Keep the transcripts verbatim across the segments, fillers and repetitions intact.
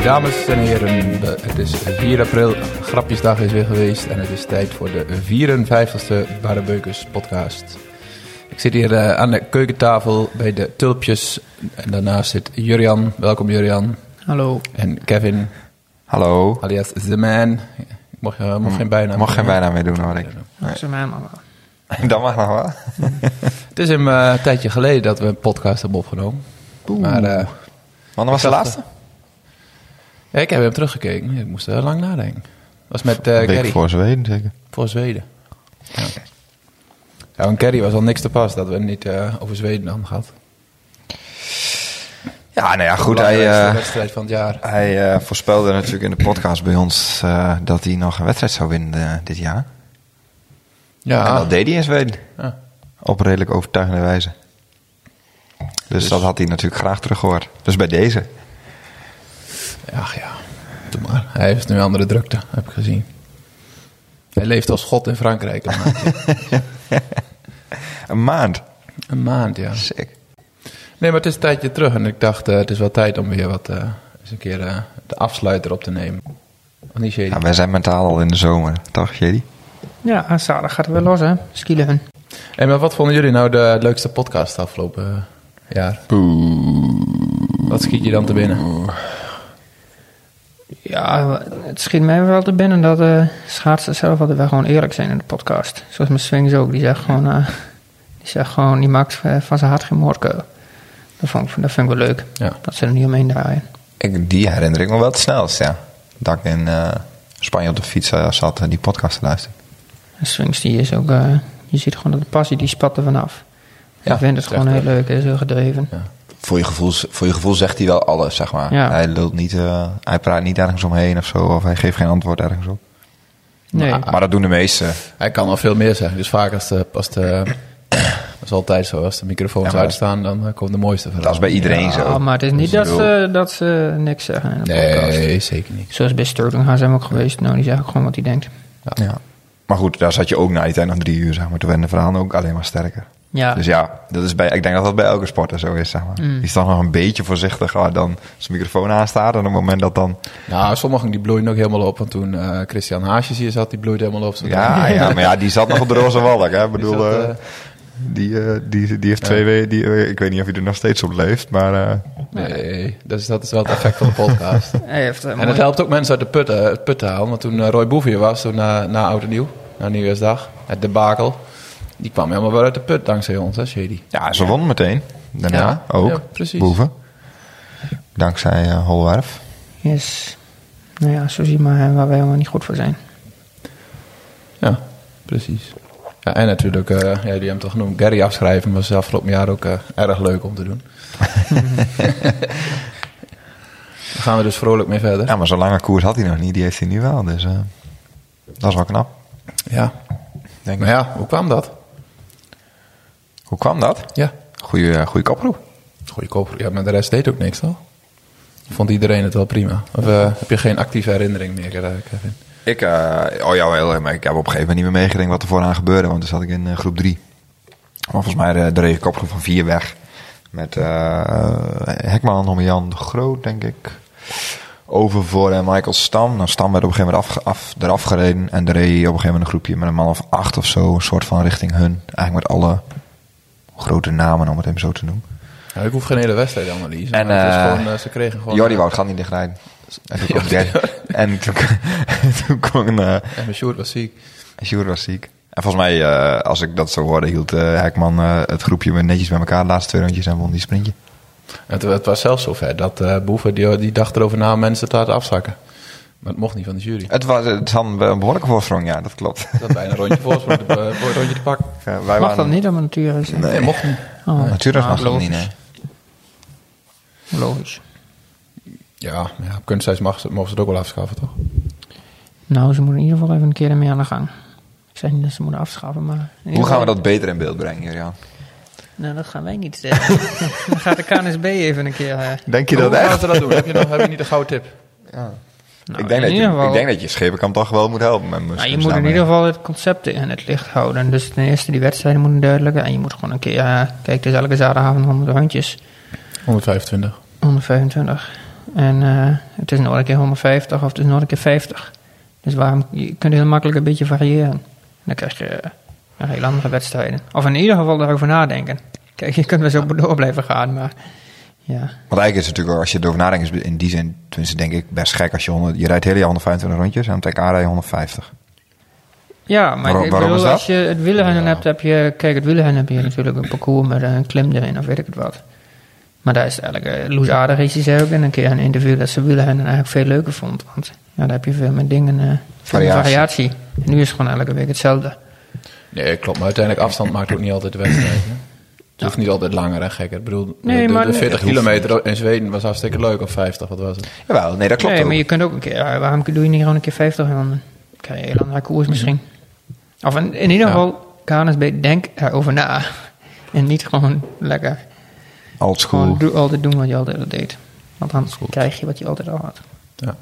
Dames en heren, het is vier april, grapjesdag is weer geweest en het is tijd voor de vierenvijftigste Barrebeukers podcast. Ik zit hier uh, aan de keukentafel bij de Tulpjes en daarnaast zit Jurian. Welkom Jurian. Hallo. En Kevin. Hallo. Alias The Man. Ik mocht, uh, mocht geen bijnaam Mag geen bijnaam meer doen hoor ik. Nee. The Man mag wel. Dat mag nog wel. Het is een uh, tijdje geleden dat we een podcast hebben opgenomen. Oeh. Maar, uh, Wanneer was de laatste? Ja, ik heb hem teruggekeken. Ik moest er lang nadenken. Dat was met uh, Een week Gary. voor Zweden zeker. Voor Zweden. Ja. Ja, en Gary was al niks te pas dat we het niet uh, over Zweden hadden gehad. Ja, nou ja, goed. De Hij, belangrijkste uh, wedstrijd van het jaar. hij uh, voorspelde natuurlijk in de podcast bij ons uh, dat hij nog een wedstrijd zou winnen uh, dit jaar. Ja. En dat deed hij in Zweden. Ja. Op redelijk overtuigende wijze. Dus, dus dat had hij natuurlijk graag teruggehoord. Dus bij deze. Ach ja, doe maar. Hij heeft nu andere drukte, heb ik gezien. Hij leeft als god in Frankrijk. Een maand. Een maand. Een maand, ja. Sick. Nee, maar het is een tijdje terug en ik dacht, uh, het is wel tijd om weer wat, uh, eens een keer uh, de afsluiter op te nemen. Of niet, Shady? Ja, wij zijn mentaal al in de zomer, toch, Shady? Ja, zaterdag gaat het weer los, hè? Skieleven. Hey, maar wat vonden jullie nou de leukste podcast afgelopen uh, jaar? Poeh. Wat schiet je dan te binnen? Ja, het schiet mij wel te binnen dat de uh, schaatsers zelf altijd wel gewoon eerlijk zijn in de podcast. Zoals mijn Swings ook, die zegt gewoon, uh, die zegt gewoon, die maakt uh, van zijn hart geen moordkuil. Dat, vond, dat vind ik wel leuk, Ja. dat ze er niet omheen draaien. Ik, die herinner ik me wel het snelst, ja. Dat ik in uh, Spanje op de fiets uh, zat en die podcast te luisteren. En Swings, die is ook, uh, je ziet gewoon dat de passie, die spat er vanaf. Ja, Ik vind het gewoon heel leuk, hij is heel gedreven. Ja. Voor je, gevoel, voor je gevoel zegt hij wel alles, zeg maar. Ja. Hij lult niet, uh, hij praat niet ergens omheen of zo, of hij geeft geen antwoord ergens op. Nee. Maar, Maar dat doen de meesten. Hij kan al veel meer zeggen. Dus vaak als de, als de dat is altijd zo, als de microfoons Ja, maar- uitstaan, dan uh, komt de mooiste verhaal. Dat is bij iedereen Ja, zo. maar het is niet Dus dat ik bedoel- ze, dat ze niks zeggen in de podcast. Nee, zeker niet. Zoals bij Sterling zijn we ook geweest. Nou, die zegt ook gewoon wat hij denkt. Ja. Maar goed, daar zat je ook na die tijd nog drie uur, zeg maar. Toen werden de verhalen ook alleen maar sterker. Ja, Dus ja, dat is bij, ik denk dat dat bij elke sporter zo is, zeg maar. Mm. Die is dan nog een beetje voorzichtiger dan zijn microfoon aanstaat. En op het moment dat dan... Nou, sommigen die bloeien ook helemaal op. Want toen uh, Christian Haasjes hier zat, die bloeide helemaal op. Ja, ja, maar ja, die zat nog op de roze walk, hè. Ik Die bedoel, zat, uh, uh, die, uh, die, die heeft Ja. twee weken... Die, uh, ik weet niet of hij er nog steeds op leeft, maar... Uh, nee, dat is, dat is wel het effect van de podcast. hij heeft uh, En het helpt ook mensen uit de put, uh, het put te halen. Want toen uh, Roy Boevier was, toen na, na Oud en Nieuw, na Nieuwjaarsdag, het debakel, die kwam helemaal weer uit de put dankzij ons, hè, Shady? ja, ze won meteen. Daarna Ja, ook. ja, precies. Boeven. Dankzij uh, Holwerf. Yes. Nou ja, zo zie je maar waar wij helemaal niet goed voor zijn. Ja, precies. Ja, en natuurlijk, uh, ja, die hebben hem toch genoemd, Gary afschrijven was afgelopen jaar ook uh, erg leuk om te doen. Daar gaan we dus vrolijk mee verder. Ja, maar zo'n lange koers had hij nog niet. Die heeft hij nu wel, dus uh, dat is wel knap. Ja, Denk maar ik. ja, hoe kwam dat? Hoe kwam dat? Ja, Goeie, uh, goeie koproep. goeie koper. Ja, maar de rest deed ook niks, toch? Vond iedereen het wel prima? Of uh, heb je geen actieve herinnering meer, Kevin? Ik, uh, oh ja, wel, maar ik heb op een gegeven moment niet meer meegekregen wat er vooraan gebeurde, want toen zat ik in uh, groep drie. Maar volgens mij de, de reed koproep van vier weg. Met uh, Hekman, om Jan de Groot, denk ik. Over voor uh, Michael Stam. Nou, Stam werd op een gegeven moment af, af, eraf gereden. En er reed op een gegeven moment een groepje met een man of acht of zo. Een soort van richting hun. Eigenlijk met alle grote namen, om het even zo te noemen. Ja, ik hoef geen hele wedstrijdanalyse. En, maar het is uh, gewoon, uh, ze kregen gewoon... Jordi Wout gaat niet dichtrijden. En toen kwam Gary. En toen, toen kwam uh, En mijn Sjoerd was ziek. Sjoerd was ziek. En volgens mij, uh, als ik dat zo hoorde, hield uh, Hekman uh, het groepje weer netjes bij elkaar. De laatste twee rondjes en won die sprintje. Het, het was zelfs zover dat uh, Boeven, die, die dacht erover na om mensen te laten afzakken. Maar het mocht niet van de jury. Het, was, het had een behoorlijke voorsprong, ja, dat klopt. Dat was bijna een rondje voorsprong, een uh, rondje te pakken. Ja, wij Mag waren, dat niet, omdat natuur is? Nee, Nee, mocht niet. Oh, Natuurlijk ah, mag dat logisch. niet, nee. Logisch. Ja, maar ja, op kunstijs mag ze- mogen ze het ook wel afschaffen, toch? Nou, ze moeten in ieder geval even een keer ermee aan de gang. Ik zeg niet dat ze moeten afschaffen, maar... in ieder Hoe gaan we geval- dat beter in beeld brengen, Jurian? Nou, dat gaan wij niet zeggen. Dan gaat de K N S B even een keer... Uh, Denk je Maar dat hoe gaan echt? ze dat doen? Heb je, nog, heb je niet een gouden tip? Ja. nou, ik, denk in dat je, ieder geval- ik denk dat je Schepenkamp toch wel moet helpen. Met Nou, je moslims moet in daarmee. ieder geval het concept in het licht houden. Dus ten eerste, die wedstrijden moeten duidelijk. En je moet gewoon een keer... Uh, kijk, het is elke zaterdagavond honderd rondjes. honderdvijfentwintig. honderdvijfentwintig. En uh, het is nog een keer honderdvijftig of het is nog een keer vijftig. Dus waarom, je kunt heel makkelijk een beetje variëren. En dan krijg je uh, heel andere wedstrijden. Of in ieder geval daarover nadenken. Kijk, je kunt wel zo door blijven gaan, maar ja. Want eigenlijk is het natuurlijk, als je erover nadenkt, is in die zin, tenminste denk ik, best gek als je honderd, je rijdt hele jaar honderdvijfentwintig rondjes en op het T K rij je honderdvijftig. Ja, maar Waarom, ik waarom bedoel, is dat? als je het wielrennen Ja. hebt, heb je, kijk, het wielrennen heb je natuurlijk een parcours met een klim erin of weet ik het wat. Maar daar is eigenlijk, uh, Loes Aarderies zei ook in een keer een interview dat ze wielrennen eigenlijk veel leuker vond. Want ja, daar heb je veel meer dingen, uh, veel meer Variatie. variatie. En nu is het gewoon elke week hetzelfde. Nee, klopt. Maar uiteindelijk afstand maakt ook niet altijd de wedstrijd. Hè? Het hoeft niet altijd langer en gekker. Ik bedoel, Nee, de, maar de nee, veertig dat hoeft kilometer in Zweden was hartstikke leuk. Of vijftig, wat was het? Jawel, nee, dat klopt Nee, ook. maar je kunt ook een keer, ja, waarom doe je niet gewoon een keer vijftig en dan krijg je een heel andere koers misschien. Of in, in ieder Ja. geval, K N S B, denk erover na. En niet gewoon lekker, Old school. gewoon doe, altijd doen wat je altijd al deed. Want dan krijg je wat je altijd al had. Ja.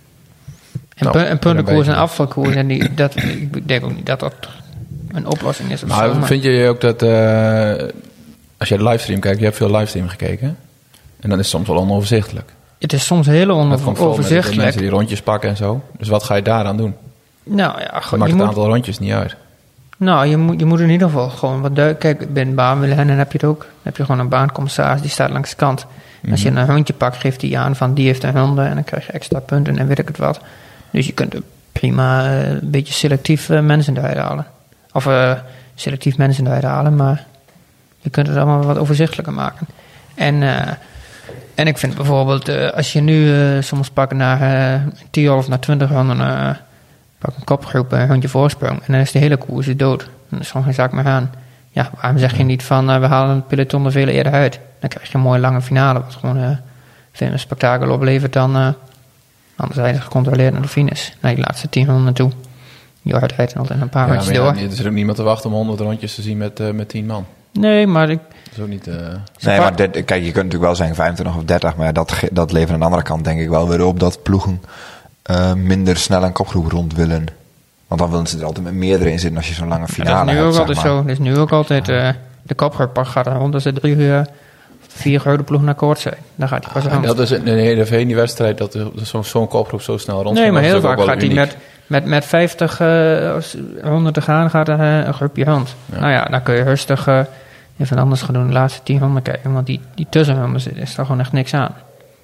En, Nou, pu- en puntenkoers een beetje. en afvalkoers, en die, dat, ik denk ook niet dat dat een oplossing is. Of Maar zo, maar vind je ook dat, uh, als je de livestream kijkt, je hebt veel livestream gekeken. En dan is het soms wel onoverzichtelijk. het is soms heel Dat komt vooral met de onoverzichtelijk. mensen die rondjes pakken en zo. Dus wat ga je daaraan doen? Nou ja, Je gewoon, maakt je het moet, aantal rondjes niet uit. nou, je moet, je moet in ieder geval gewoon wat duidelijk. Kijk, bij een baanwielrennen heb je het ook. Dan heb je gewoon een baancommissaris die staat langs de kant. En als je een hondje pakt, geeft hij aan van die heeft een honden en dan krijg je extra punten en weet ik het wat. Dus je kunt er prima uh, een beetje selectief uh, mensen eruit halen. Of uh, selectief mensen eruit halen, maar je kunt het allemaal wat overzichtelijker maken. En, uh, en ik vind bijvoorbeeld, uh, als je nu uh, soms pakt naar uh, tien of naar twintig ronden, uh, pak een kopgroep, een hondje voorsprong en dan is de hele koers dood. Dan is gewoon geen zaak meer aan. Ja, waarom zeg je niet van uh, we halen het peloton er veel eerder uit? Dan krijg je een mooie lange finale, wat gewoon uh, veel meer spektakel oplevert dan uh, anders rijden gecontroleerd naar de finish. Naar die laatste tien ronden toe. Je rijdt altijd een paar Ja, rondjes maar door. ja, er is ook niemand te wachten om honderd rondjes te zien met, uh, met tien man. Nee, maar ik, Dat is ook niet... Uh, Nee, maar dit, kijk, je kunt natuurlijk wel zeggen vijfentwintig of dertig, maar dat, ge- dat levert aan de andere kant denk ik wel weer op dat ploegen uh, minder snel een kopgroep rond willen. Want dan willen ze er altijd met meerdere in zitten als je zo'n lange ja, finale dat is nu hebt, ook zeg altijd maar. zo. Dat is nu ook altijd, uh, de kopgroep gaat er rond als er drie uur, vier grote ploegen akkoord zijn. Dan gaat hij pas en rond. dat is in de hele V die wedstrijd, dat er zo'n zo'n kopgroep zo snel rond. Nee, maar heel Dat is ook vaak wel gaat hij uniek. met, met, met vijftig uh, ronden te gaan, gaat er uh, een groepje rond. Ja. Nou ja, dan kun je rustig uh, even anders gaan doen, de laatste tien ronden kijken. Want die, die tussenronden zit- is er gewoon echt niks aan.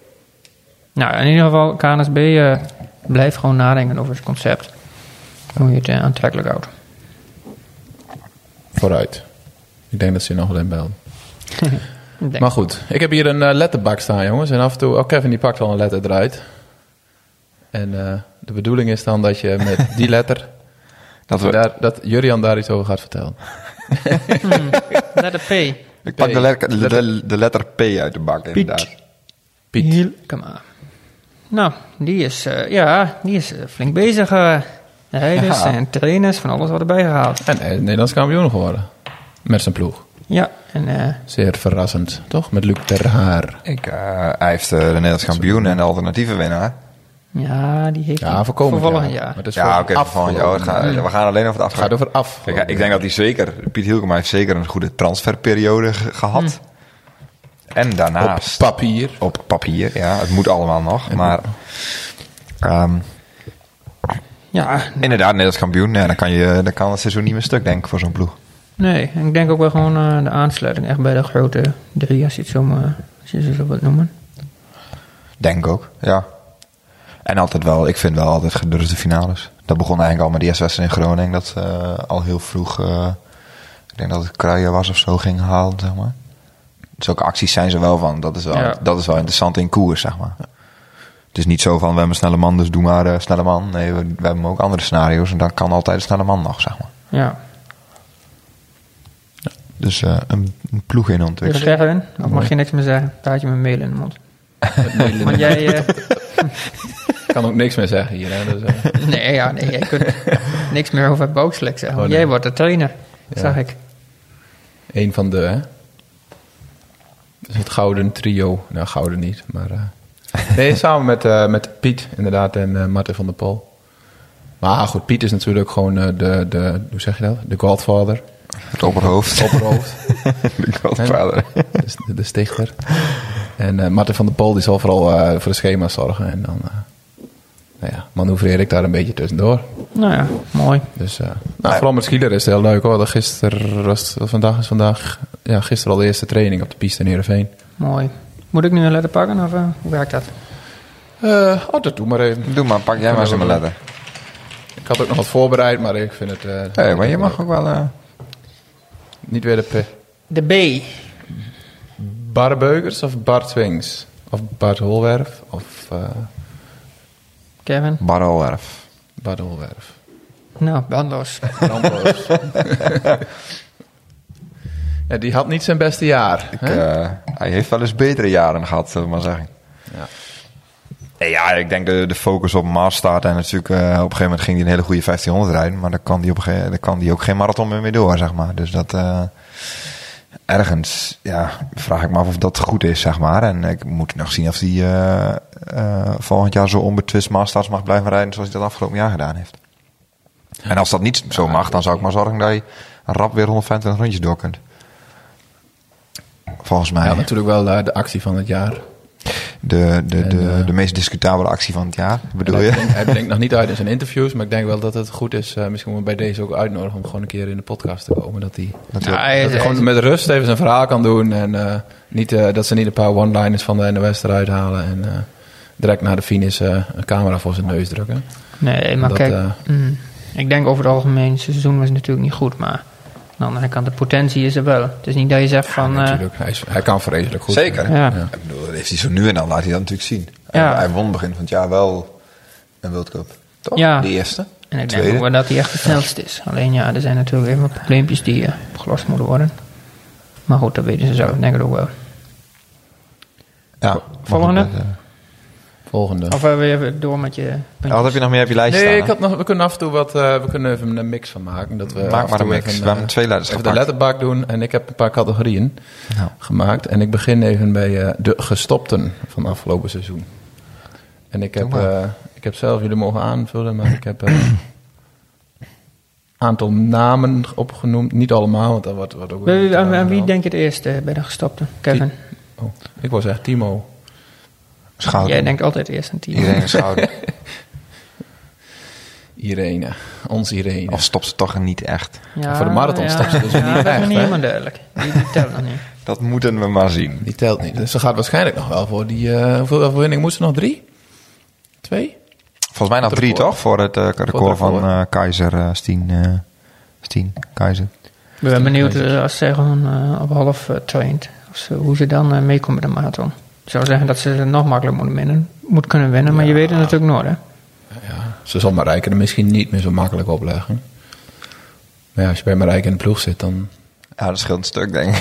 Nou, in ieder geval, K N S B uh, blijft gewoon nadenken over het concept. Hoe je het uh, aantrekkelijk houdt. Vooruit. Ik denk dat ze je nog wel inbelden. Ik denk- Maar goed, ik heb hier een uh, letterbak staan, jongens. En af en toe, oh, Kevin die pakt wel een letter eruit. En uh, de bedoeling is dan dat je met die letter, Dat we, daar, dat Jurjan daar iets over gaat vertellen. Letter P. ik pak de, letter, de, de, de letter P uit de bak, inderdaad. Piet. Heel, kom maar. Nou, die is, uh, ja, die is uh, flink bezig. Uh, rijders Ja. en trainers, van alles wat erbij gehaald. En hij is Nederlands kampioen geworden. Met zijn ploeg. Ja, en uh, Zeer verrassend, toch? Met Luc Ter Haar. Ik, uh, hij heeft uh, de Nederlands kampioen en de alternatieve winnaar. ja, die heeft Ja, hij voor komend voor volgend jaar. jaar. Maar het is Ja, voor oké, okay, van jou. Het gaat- we gaan alleen over het Het gaat afgaan. over af. Kijk, ik denk dat hij zeker, Piet Hielkema heeft zeker een goede transferperiode ge- gehad. En op daarnaast, papier. op papier, ja, het moet allemaal nog. Maar ehm, Ja, inderdaad, Nederlands kampioen, ja, dan, kan je, dan kan het seizoen niet meer stuk, denk ik, voor zo'n ploeg. nee, en ik denk ook wel gewoon uh, de aansluiting echt bij de grote drie, als je het zo, maar, als je ze zo wilt noemen. Denk ik ook, ja. En altijd wel, ik vind wel altijd gedurfde finales. Dat begon eigenlijk al met die eerste wedstrijd in Groningen, dat uh, al heel vroeg, uh, ik denk dat het Kruijen was of zo, ging halen, zeg maar. Zulke acties zijn ze wel van, dat is wel, Ja. dat is wel interessant in koers, zeg maar. Het is niet zo van, we hebben een snelle man, dus doe maar uh, snelle man. Nee, we, we hebben ook andere scenario's en dan kan altijd een snelle man nog, zeg maar. Ja. Dus uh, een, een ploeg in Wil je ontwikkeling. zeggen? Of mag je niks meer zeggen? Dan had je me mail in de mond. Want jij... Uh, Ik kan ook niks meer zeggen hier. Hè? Dus, uh, nee, ja, nee, jij kunt niks meer over Bouwslik zeggen. Want Oh, nee. jij wordt de trainer, Ja. zag ik. Eén van de, hè? Dus het gouden trio. Nou, gouden niet, maar... Uh, nee, samen met, uh, met Piet, inderdaad, en uh, Martin van der Pol. Maar goed, Piet is natuurlijk gewoon uh, de, de... Hoe zeg je dat? De godfather. Het opperhoofd. Opperhoofd. De godvader. De, de stichter. En uh, Martin van der Pol die zal vooral uh, voor de schema's zorgen. En dan uh, nou ja, manoeuvreer ik daar een beetje tussendoor. Nou ja, mooi. Dus uh, nou, vooral met skileren is het heel leuk hoor. Gisteren was het, vandaag is vandaag, ja, gisteren al de eerste training op de piste in Heerenveen. Mooi. Moet ik nu een letter pakken of uh, hoe werkt dat? Uh, oh, dat doe maar even. Doe maar, pak jij maar eens een letter. Ik had ook nog wat voorbereid, maar ik vind het... Uh, hey, maar je mag ook wel... Uh... Niet weer de P. De B. Bar Beukers of Bart Swings? Of Bart Holwerf? Of uh, Kevin? Bart Holwerf. Bart Holwerf. Nou, bandloos. Brandloos. Ja, die had niet zijn beste jaar. Ik, uh, hij heeft wel eens betere jaren gehad, zullen we maar zeggen. Ja. Hey, ja, ik denk de, de focus op Mars staat. En natuurlijk, uh, op een gegeven moment ging hij een hele goede vijftienhonderd rijden. Maar dan kan hij, op een gegeven, dan kan hij ook geen marathon meer mee door, zeg maar. Dus dat... Uh, ergens, ja, vraag ik me af of dat goed is, zeg maar. En ik moet nog zien of hij uh, uh, volgend jaar zo onbetwist Masters mag blijven rijden zoals hij dat afgelopen jaar gedaan heeft. En als dat niet zo mag, dan zou ik maar zorgen dat je rap weer honderdvijfentwintig rondjes door kunt. Volgens mij. Ja, natuurlijk wel uh, de actie van het jaar. De, de, en, de, uh, de meest discutabele actie van het jaar, bedoel hij je? Brengt, hij brengt nog niet uit in zijn interviews, maar ik denk wel dat het goed is. Uh, misschien moeten we bij deze ook uitnodigen om gewoon een keer in de podcast te komen. Dat hij, Dat Ja, wil- hij- dat hij gewoon met rust even zijn verhaal kan doen. En uh, niet, uh, dat ze niet een paar one-liners van de N O S eruit halen. En uh, direct na de finish uh, een camera voor zijn neus drukken. Nee, maar Dat, kijk, uh, mm, ik denk over het algemeen, het seizoen was natuurlijk niet goed, maar aan de andere kant, de potentie is er wel. Het is niet dat je zegt van... Ja, uh, natuurlijk. Hij, is, hij kan vreselijk goed. Zeker. Ja. Ja. Ik bedoel, dat heeft hij zo nu en dan, laat hij dat natuurlijk zien. Ja. Hij, hij won begin van het jaar wel een World Cup, toch? Ja. De eerste. en ik denk tweede. ook wel dat hij echt het snelste is. Alleen ja, er zijn natuurlijk even wat probleempjes die uh, opgelost moeten worden. Maar goed, dat weten ze zo, denk ik ook wel. Ja. maar Volgende? goed, dat, uh, Volgende. Of uh, weer even door met je puntjes. Wat heb je nog meer op je lijst Nee, staan? ik had nog, we kunnen af en toe wat, uh, we kunnen even een mix van maken. Dat we Maak af en maar toe een mix. even, We hebben twee letters even de gepakt. letterbak doen en ik heb een paar categorieën Nou. gemaakt. En ik begin even bij uh, de gestopten van afgelopen seizoen. En ik heb, Doe maar. uh, ik heb zelf, jullie mogen aanvullen, maar ik heb een aantal namen opgenoemd. Niet allemaal, want dat wordt, wordt ook... Bij wie- weer aan, aan wie verhaal. denk je het eerst uh, bij de gestopte? Kevin? Oh, ik wou zeggen Timo. Schouder. Jij denkt altijd eerst aan Timo. Iedereen een schouder. Irene. Ons Irene. Of stopt ze toch niet echt? Ja, Voor de marathon ja, staat ze dus ja, niet dat is echt, nog niet hè? helemaal duidelijk. Die, die telt nog niet. Dat moeten we maar zien. Die telt niet. Dus ze gaat waarschijnlijk nog wel voor die... Uh, hoeveel overwinningen moest ze nog? Drie? Twee? Volgens mij nog Het drie, record. toch? Voor het uh, record record. van uh, Keizer, uh, Stien, uh, Stien, Keizer. Ik ben benieuwd uh, als zij gewoon uh, op half uh, traint. Of ze, hoe ze dan uh, meekomen met de marathon. Ik zou zeggen dat ze het nog makkelijk moeten winnen. Moet kunnen winnen, maar je weet het natuurlijk nooit, hè? Ja, ze zal Marijke er misschien niet meer zo makkelijk opleggen. Maar ja, als je bij Marijke in de ploeg zit, dan... Ja, dat scheelt een stuk, denk ik.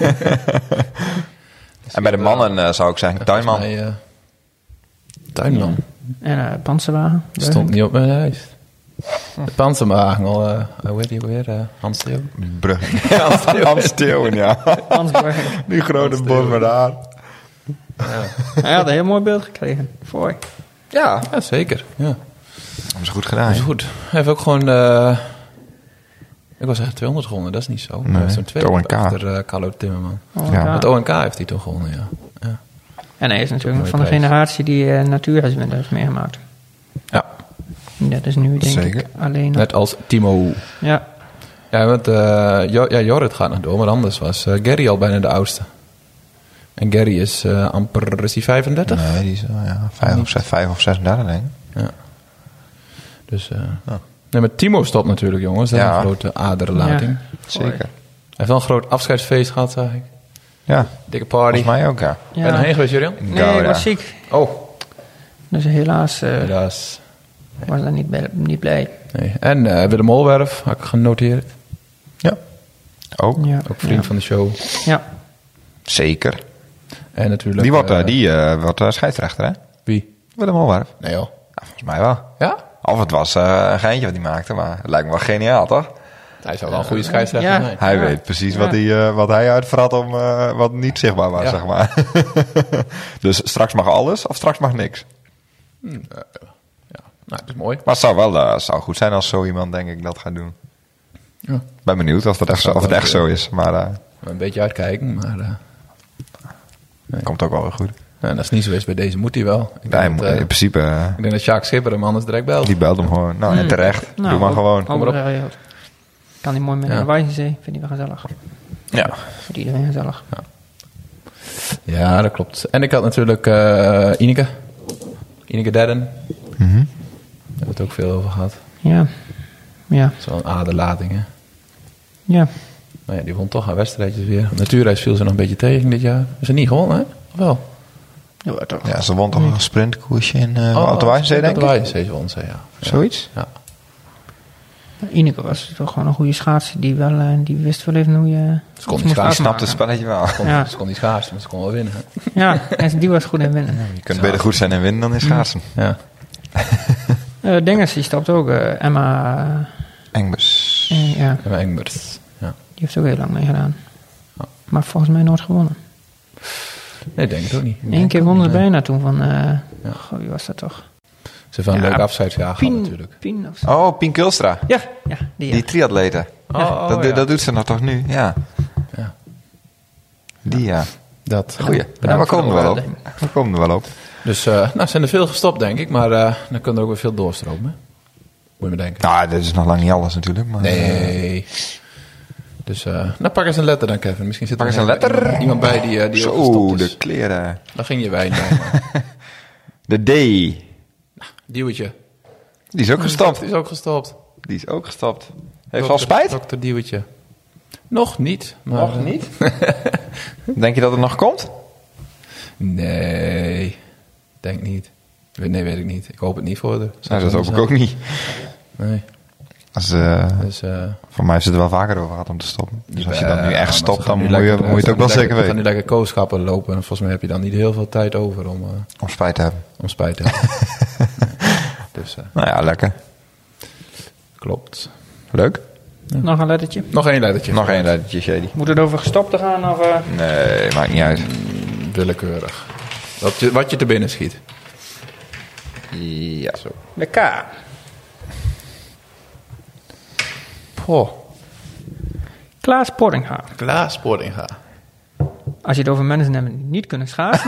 En bij de mannen uh, zou ik zeggen, Tuinman. Volgens mij, uh, Tuinman. En uh, panzerwagen. Stond niet op mijn lijst. De panzerwagen al, uh, hoe heet die ook weer? Uh, Hans Theo. Brug. Hans Theeuwen, ja. Hans Burger. Die grote bos met haar. Hij had een heel mooi beeld gekregen. Voor. Ja, Ja, zeker. Ja, dat hebben ze goed gedaan. dat is hè? goed. Hij heeft ook gewoon... Uh, ik was echt tweehonderd gewonnen, dat is niet zo. Nee, Hij heeft zo'n twee het O N K. achter uh, Carlo Timmerman. Oh, Ja. ja. Het O N K heeft hij toch gewonnen, ja. ja. En hij is natuurlijk mooie van de prijs. generatie die uh, natuurhuiswinter heeft meegemaakt. Ja, Dat is nu denk Zeker. ik alleen... net als Timo. Ja, Ja, want uh, jo- ja, Jorrit gaat nog door, maar anders was uh, Gary al bijna de oudste. En Gary is uh, amper, is hij vijfendertig? Nee, die is uh, ja, vijf, of zes, vijf of zesendertig, denk ik. Ja. Dus, uh, nee, maar Timo stopt natuurlijk, jongens. Dat is Ja. een grote aderlating. Ja. Zeker. Hij heeft wel een groot afscheidsfeest gehad, zag ik. Ja, Dikke party. volgens mij ook, ja. ja. Ben je er heen geweest, Julian? Nee, Gouda. ik was ziek. Oh, Dus helaas uh, helaas. was ik niet, bij- niet blij. Nee. En uh, Willem Olwerf, had ik genoteerd. Ja. Ook. Ja, Ook vriend ja. van de show. Ja, Zeker. En natuurlijk... Die wordt, uh, uh, die, uh, wordt uh, scheidsrechter, hè? Wie? Willem Holwerf. Nee joh. Ja, volgens mij wel. Ja? Of het was uh, een geintje wat hij maakte, maar het lijkt me wel geniaal, toch? Hij zou wel een goede scheidsrechter Ja. zijn. Hij Ja. weet precies Ja. wat, hij, uh, wat hij uitvrat om uh, wat niet zichtbaar was, Ja. zeg maar. Dus straks mag alles of straks mag niks. Hm, uh, ja, nou, dat is mooi. Maar het zou wel uh, zou goed zijn als zo iemand, denk ik, dat gaat doen. Ja. Ik ben benieuwd of, dat echt, zo, zou of het wel echt kunnen. zo is. Maar uh, Een beetje uitkijken, maar... Uh, Nee. Komt ook wel weer goed. Ja, en als het niet zo is bij deze, moet hij wel. Ik Ja, denk, dat, uh, in principe, uh, ik denk dat Sjaak Schipper hem anders direct belt. die belt hem gewoon. Nou, Mm. en terecht. Nou, Doe maar ook- gewoon. ook Kom maar op. geregeld. Kan hij mooi mee Ja. naar de Wijzenzee. Vind ik wel gezellig. Ja. Voor iedereen gezellig. Ja, dat klopt. En ik had natuurlijk uh, Ineke. Ineke Derden. Mhm. Daar hebben we het ook veel over gehad. Ja. Ja. Dat is wel een aderlating, hè. Ja. Maar ja, die won toch haar wedstrijdjes weer. Op natuurreis viel ze nog een beetje tegen dit jaar. Is ze niet gewonnen, hè? Of wel? Ja, toch. Ja, ze won toch een sprintkoersje in uh, Oh, Autowijzee, denk ik? Autowijzee won ze, ja. ja. Zoiets? Ja. Ineke was toch gewoon een goede schaatser. Die, wel, uh, die wist wel even hoe je... Ze kon iets niet moest schaatsen. Snapt het afmaken. spelletje wel. Kon, Ja. Ze kon niet schaatsen, maar ze kon wel winnen. hè. Ja, en die was goed in winnen. Je kunt beter goed zijn en winnen dan in schaatsen. Ja. Uh, Dengers, die stopt ook. Uh, Emma... Engbers. Uh, ja, Emma Engbers. Ja. die heeft ook heel lang meegedaan. Ja. Maar volgens mij nooit gewonnen. Nee, denk ik ook niet. Eén keer wonnen ze Nee. bijna toen van... Uh, Ja. goh, wie was dat toch? Ze heeft wel een Ja, leuk afscheidsjaar gehad natuurlijk. Pien of zo. Oh, Pien Kulstra. Ja, ja, die ja. Die triatleten. Oh, dat, ja. dat doet ze nog toch nu? Ja. Ja. Die, ja. Dat. Goeie. Ja, Bedankt we voor komen de er wel op. opleiding. We komen er wel op. Dus, uh, nou, zijn er veel gestopt, denk ik. Maar uh, dan kan er ook weer veel doorstromen. hè? Moet je me denken. Nou, dit is nog lang niet alles natuurlijk. Maar, Nee. Dus, uh, nou, pak eens een letter dan, Kevin. Misschien zit Pak er eens een letter. Iemand, iemand bij die, uh, die ook Zo, gestopt de is. kleren. Dan ging je wijn dan. De D. Die Diewertje. is ook gestopt. Die is ook gestopt. Die is ook gestopt. Heeft al spijt? Dokter Diewertje. Nog niet. Maar, Nog uh, niet? Denk je dat het nog komt? Nee. Denk niet. Nee, weet ik niet. Ik hoop het niet voor de. Nou, dat hoop ik ook niet. Nee. Als, uh, Dus, uh, voor mij is het er wel vaker over gehad om te stoppen. Dus als je dan nu ja, echt maar stopt, ze gaan dan nu moet je, lekker- moet je ze het ook gaan wel nu zeker lekker- We gaan weten. nu lekker kooschappen lopen. En volgens mij heb je dan niet heel veel tijd over om, uh, Om spijt te hebben. om spijt te hebben. Nee. Dus, uh, Nou ja, lekker. klopt. Leuk. Nog een lettertje. Nog één lettertje. Nog één lettertje, Shady. Moet het over gestopt te gaan of... Uh... Nee, maakt niet uit. Willekeurig. Wat je, wat je te binnen schiet. Ja. Zo. De K. Poh. Klaas Poddinga. Klaas Poddinga. Als je het over mensen hebt die niet kunnen schaatsen.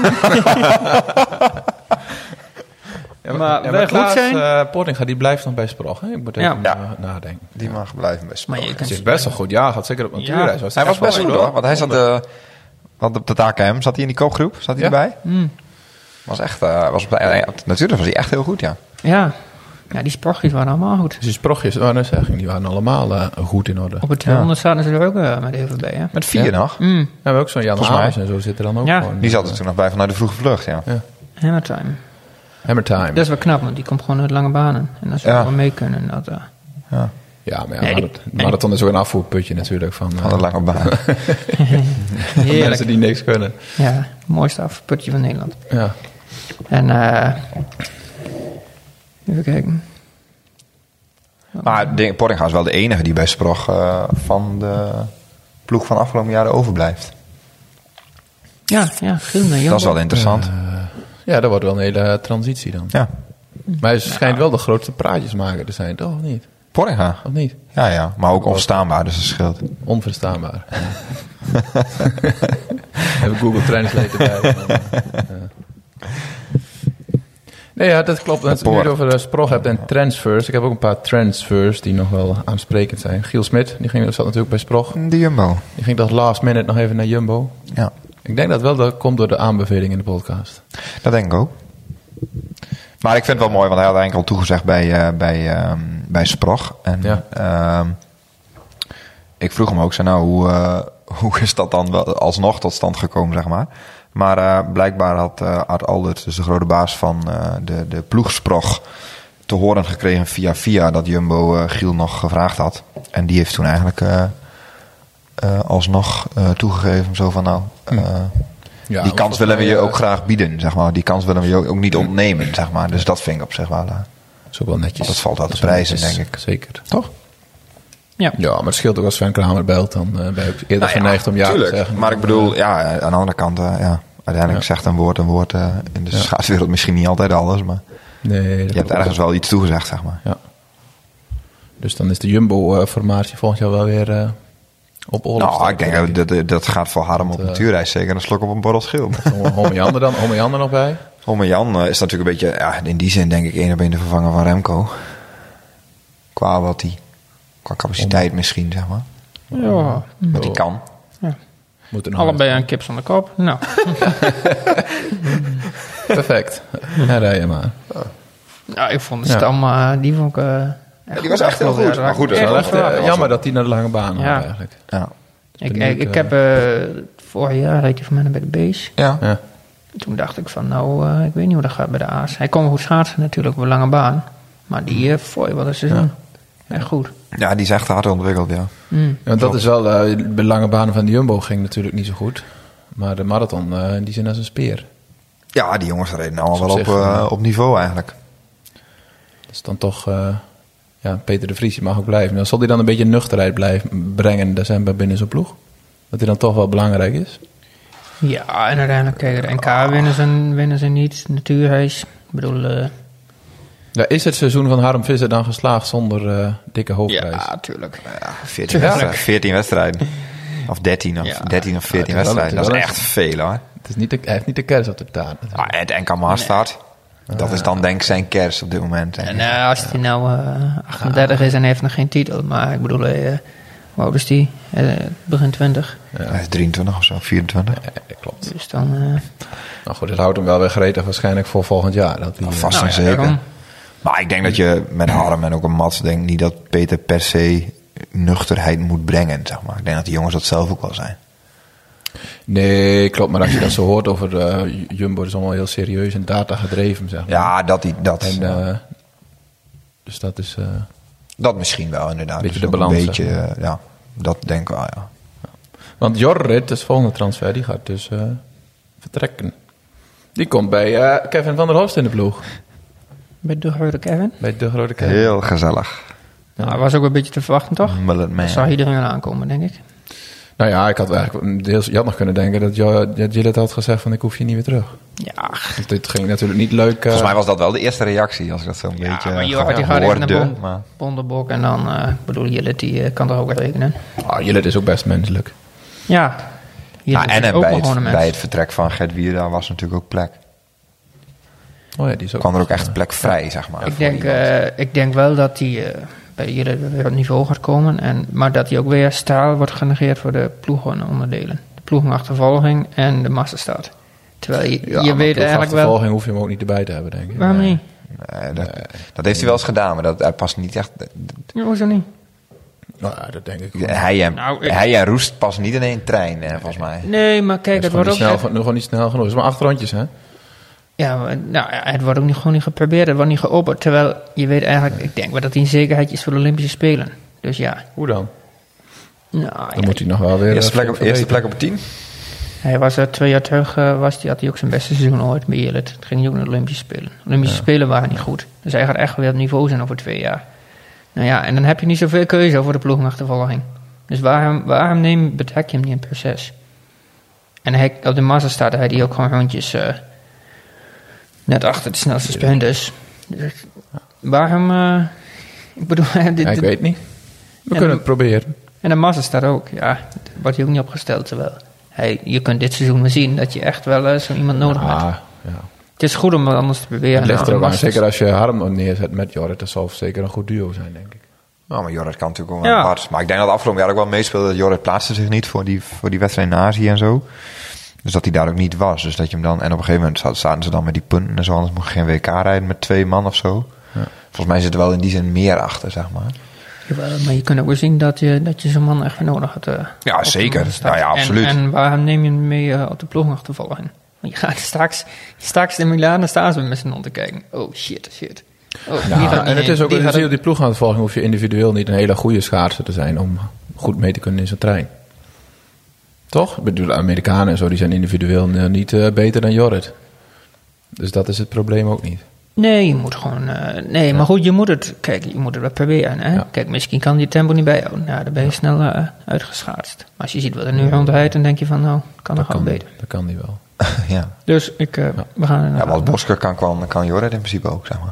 Ja, Maar ja, wij goed Klaas zijn- uh, Poddinga die blijft nog bij Sprog. Hè? Ik moet even Ja. uh, nadenken. Die mag blijven bij Spanje. Maar je Het kunt... is best wel goed. Ja, gaat zeker op natuurreis. Ja. Was Hij was best goed hoor, want hij zat, uh, uh, want op de A K M zat hij in die koopgroep, zat hij Ja? erbij. Mm. Was echt, uh, was op de, uh, natuurlijk was hij echt heel goed, ja. Ja. Ja, die sprogjes waren allemaal goed. Dus die sprogjes, oh, dat zeg ik, die waren allemaal uh, goed in orde. Op het tweehonderd zaten ze er ook uh, met even bij, hè? Met vier Ja. nog. Mm. Ja, we hebben ook zo'n Jan Volgens mij. Hamers en zo zitten dan ook Ja. gewoon. Die zat er toen nog bij vanuit de vroege vlucht, ja. Ja. Hammer time. Hammer time. Dat is wel knap, want die komt gewoon uit lange banen. En als we Ja. wel mee kunnen, dat... Uh, ja. Ja, maar ja, Nee, die- marathon, marathon is ook een afvoerputje natuurlijk van, uh, Van de lange baan. van heerlijk. mensen die niks kunnen. Ja, mooiste afputje van Nederland. Ja. En, eh even kijken. Maar Ding- Poddinga is wel de enige die bij Sprog uh, van de ploeg van de afgelopen jaren overblijft. Ja, ja, Giel naar Dat is wel interessant. ja, dat wordt wel een hele transitie dan. ja. Maar hij schijnt wel de grootste praatjesmaker te zijn, toch? Of niet? Poddinga. Of niet? Ja, ja. Maar ook onverstaanbaar, dus dat scheelt. Onverstaanbaar. Even Google Translate erbij. Dan, uh, ja. Nee, ja, dat klopt. Als je het nu over uh, Sprog hebt en transfers. Ik heb ook een paar transfers die nog wel aansprekend zijn. Giel Smit, die ging, zat natuurlijk bij Sprog. De Jumbo. Die ging toch last minute nog even naar Jumbo. Ja, Ik denk dat wel dat komt door de aanbeveling in de podcast. dat denk ik ook. Maar ik vind het wel mooi, want hij had eigenlijk al toegezegd bij, uh, bij, uh, bij Sprog. En Ja. uh, ik vroeg hem ook, zei, nou, hoe, uh, hoe is dat dan wel alsnog tot stand gekomen, zeg maar. Maar uh, blijkbaar had uh, Art Aldert, dus de grote baas van uh, de, de ploeg Sprog, te horen gekregen via via dat Jumbo uh, Giel nog gevraagd had. En die heeft toen eigenlijk uh, uh, alsnog uh, toegegeven, zo van nou... Uh, Ja, die maar kans willen we volgens je mij, ook graag bieden, zeg maar. Die kans willen we je ook niet ontnemen, zeg maar. Dus dat vind ik op zich wel... Uh, Dat is ook wel netjes. Dat valt wel te is wel prijzen, netjes. denk ik. Zeker. toch? Ja. Ja, maar het scheelt ook als Sven Kramer belt. Dan uh, ben ik eerder geneigd om ja tuurlijk. te zeggen. Maar ik bedoel, ja, aan de andere kant... Uh, ja, uiteindelijk Ja. zegt een woord een woord... Uh, in de Ja. schaatswereld misschien niet altijd alles, maar... Nee, dat Je hebt klopt. ergens wel iets toegezegd, zeg maar. Ja. Dus dan is de Jumbo-formatie volgend jaar wel weer uh, Op oorlog. Nou, ik denk dat, dat dat gaat voor Harm op uh, natuurreis zeker een slok op een borrel schil. Homme er dan, Homme Jan er nog bij? Homme Jan uh, is natuurlijk een beetje, ja, in die zin denk ik één op één de vervanger van Remco. Qua wat hij, qua capaciteit Homme. misschien, zeg maar. Ja. Wat hij kan. Ja. Allebei een kip zonder kop. Nou. Perfect. En rij je maar. Nou, ik vond de stam, uh, die vond ik... Uh, ja, die was echt heel goed. Maar goed, dat is wel echt uh, jammer dat hij naar de lange baan ja. had eigenlijk. Ja. Ik, ik, ik heb uh, vorig jaar reed hij voor mij bij de B's. Ja. ja. Toen dacht ik van, nou, uh, ik weet niet hoe dat gaat bij de A's. Hij kon goed schaatsen natuurlijk op een lange baan. Maar die, uh, voor wat een seizoen. Ja. Echt goed. Ja, die is echt hard ontwikkeld, ja. Mm. Ja, dat is wel, uh, de lange banen van de Jumbo ging natuurlijk niet zo goed. Maar de marathon, uh, in die zin als een speer. Ja, die jongens reden allemaal wel op, uh, op niveau eigenlijk. Dat is dan toch... Uh, ja, Peter de Vries, die mag ook blijven. Dan zal hij dan een beetje nuchterheid blijven brengen in december binnen zijn ploeg? Dat hij dan toch wel belangrijk is? Ja, en uiteindelijk, kijk, de N K winnen ze, winnen ze niet. Natuurreis, ik bedoel... Uh... Ja, is het seizoen van Harm Visser dan geslaagd zonder uh, dikke hoofdprijs? Ja, tuurlijk. Ja, veertien, wedstrijden, veertien wedstrijden. Of dertien of, ja. dertien of veertien ja, wedstrijden. Dat is echt veel, hoor. Het is niet de, hij heeft niet de kers op de taart. Ah, het N K Maastart. Nee. Dat is dan denk ik zijn kers op dit moment. En uh, als hij nou uh, achtendertig is en heeft nog geen titel. Maar ik bedoel, uh, hoe oud is die? Uh, begin twintig. Ja. Hij is drieëntwintig of zo, vierentwintig. Ja, ja, klopt. Dus dan... Uh... Nou goed, dat houdt hem wel weer gretig waarschijnlijk voor volgend jaar. Dat die, nou, vast nou, en ja, zeker. Daarom. Maar ik denk dat je met Harm en ook een Mats denkt niet dat Peter per se nuchterheid moet brengen, zeg maar. Ik denk dat die jongens dat zelf ook wel zijn. Nee, klopt. Maar als je dat zo hoort over uh, Jumbo, is allemaal heel serieus en data gedreven, zeg maar. Ja, dat... Die, dat en, uh, ja. Dus dat is... Uh, dat misschien wel, inderdaad. Beetje dus de balans. Een beetje, uh, ja, dat denk ik wel, ja. ja. Want Jorrit, dus volgende transfer, die gaat dus uh, vertrekken. Die komt bij uh, Kevin van der Horst in de ploeg. Bij de grote Kevin? Bij de grote Kevin. Heel gezellig. Ja. Nou, was ook een beetje te verwachten, toch? Mullet man. Dat zag iedereen aankomen, denk ik. Nou ja, ik had eigenlijk heel, je had nog kunnen denken dat Gillett had gezegd van ik hoef je niet weer terug. Ja. Dus dit ging natuurlijk niet leuk. Uh... Volgens mij was dat wel de eerste reactie, als ik dat zo'n ja, beetje maar joh, die gaat even naar Bond, maar... Bondenbok en dan, uh, ik bedoel, Gillett die uh, kan er ook rekenen. Oh, Gillett is ook best menselijk. Ja. Nou, en en bij, het, bij het vertrek van Gert Wierda was natuurlijk ook plek. Oh ja, die is ook... kwam er ook echt plek vrij, ja. zeg maar. Ik denk, uh, ik denk wel dat hij uh, bij Gillett weer op niveau gaat komen. En, maar dat hij ook weer staal wordt genegeerd voor de ploegononderdelen. De ploegenachtervolging en de massastart. Terwijl je, ja, je weet eigenlijk wel... achtervolging hoef je hem ook niet erbij te hebben, denk ik. Waarom niet? Nee, dat, dat heeft hij wel eens gedaan, maar dat, dat past niet echt... Ja, hoezo niet? Nou ja, dat denk ik. Hij en, nou, ik... hij en Roest passen niet in één trein, eh, volgens mij. Nee, maar kijk, het wordt ook... Snel, nog gewoon niet snel genoeg. Het is maar acht rondjes, hè? Ja, maar, nou, het wordt ook niet, gewoon niet geprobeerd. Het wordt niet geopperd. Terwijl je weet eigenlijk... Ik denk wel dat hij een zekerheid is voor de Olympische Spelen. Dus ja. Hoe dan? Nou, dan ja, moet hij nog wel weer... Eerste plek op, eerste plek op tien? Hij was er twee jaar terug, uh, was die, had hij ook zijn beste seizoen ooit bij Gillett. Het ging hij ook naar de Olympische Spelen. De Olympische ja. Spelen waren niet goed. Dus hij gaat echt weer op niveau zijn over twee jaar. Nou ja, en dan heb je niet zoveel keuze over de ploegachtervolging. Dus waarom, waarom neem, betrek je hem niet in proces? En hij, op de massa staat hij die ook gewoon rondjes uh, net achter de snelste sprinters. Dus waarom... Uh, ik bedoel... dit, ja, ik weet niet. We kunnen de, het proberen. En de massa staat ook, ja. Wordt hij ook niet opgesteld, terwijl... Hey, je kunt dit seizoen maar zien dat je echt wel uh, zo iemand nodig ah, hebt. Ja. Het is goed om het anders te proberen. Het ligt er ook aan. Zeker als je Harm neerzet met Jorrit, dat zal zeker een goed duo zijn, denk ik. Nou, maar Jorrit kan natuurlijk ook wel ja. apart. Maar ik denk dat afgelopen jaar ook wel meespeelde dat Jorrit plaatste zich niet voor die, voor die wedstrijd in Azië en zo. Dus dat hij daar ook niet was. Dus dat je hem dan... En op een gegeven moment zaten ze dan met die punten en zo. Anders mocht je geen W K rijden met twee man of zo. Ja. Volgens mij zit er wel in die zin meer achter, zeg maar. Jawel, maar je kunt ook wel zien dat je, dat je zo'n man echt nodig had. Uh, ja, zeker. Nou ja, absoluut. En, en waarom neem je hem mee uh, op de ploegachtervolging? Want je gaat straks, straks in Milaan, dan staan ze met z'n hond te kijken. Oh, shit, shit. Oh, nou, en het heen. is ook, die, die, die, die ploegachtervolging hoef je individueel niet een hele goede schaatser te zijn om goed mee te kunnen in zo'n trein. Toch? Ik bedoel, de Amerikanen en zo, die zijn individueel niet uh, beter dan Jorrit. Dus dat is het probleem ook niet. Nee, je moet gewoon... Uh, nee, ja. maar goed, je moet het... Kijk, je moet het wel proberen, hè. Ja. Kijk, misschien kan die tempo niet bijhouden. Nou, dan ben je ja. snel uh, uitgeschaatst. Maar als je ziet wat er nu ja. rondrijdt, dan denk je van... Nou, kan nog wel beter. Dat kan die wel. ja. Dus ik... Uh, ja. We gaan... Ja, maar als Bosker kan, kan, kan Jorrit in principe ook, zeg maar.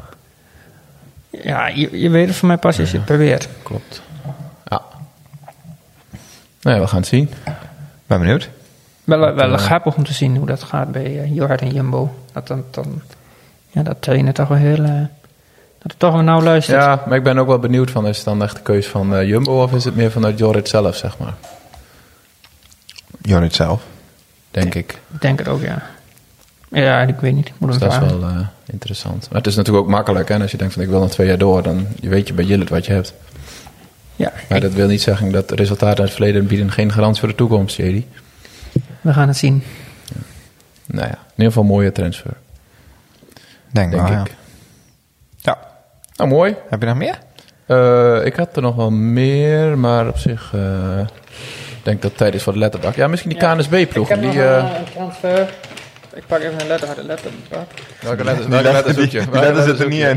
Ja, je, je weet het van mij pas als je het probeert. Klopt. Ja. Nou ja, we gaan het zien. Ben benieuwd. Wel, wel grappig om te zien hoe dat gaat bij uh, Jorrit en Jumbo. Dat dan, dan ja, dat trainen toch wel heel... Uh, dat het toch wel nauw luistert. Ja, maar ik ben ook wel benieuwd van, is het dan echt de keus van uh, Jumbo of is het meer vanuit Jorrit zelf, zeg maar? Jorrit zelf. Denk ik. Ik denk het ook, ja. Ja, ik weet niet. Ik moet Dus hem dat is vragen. wel uh, interessant. Maar het is natuurlijk ook makkelijk, hè? Als je denkt van ik wil nog twee jaar door, dan je weet je bij Jillet wat je hebt. Ja, Maar ik- dat wil niet zeggen dat de resultaten uit het verleden bieden geen garantie voor de toekomst, Jedi. we gaan het zien. Nou ja, in ieder geval een mooie transfer, Denk, denk wel, ik. ja. Ja. Nou, mooi. Heb je nog meer? Uh, ik had er nog wel meer, maar op zich uh, denk dat het tijd is voor de letterbak. Ja, misschien die Ja. K N S B-ploeg. Ik heb Die, nog uh, een transfer. Ik pak even een letter uit de letterbak. welke letters, welke letters zoek je? Die Welke letter zit er zoek niet je? in.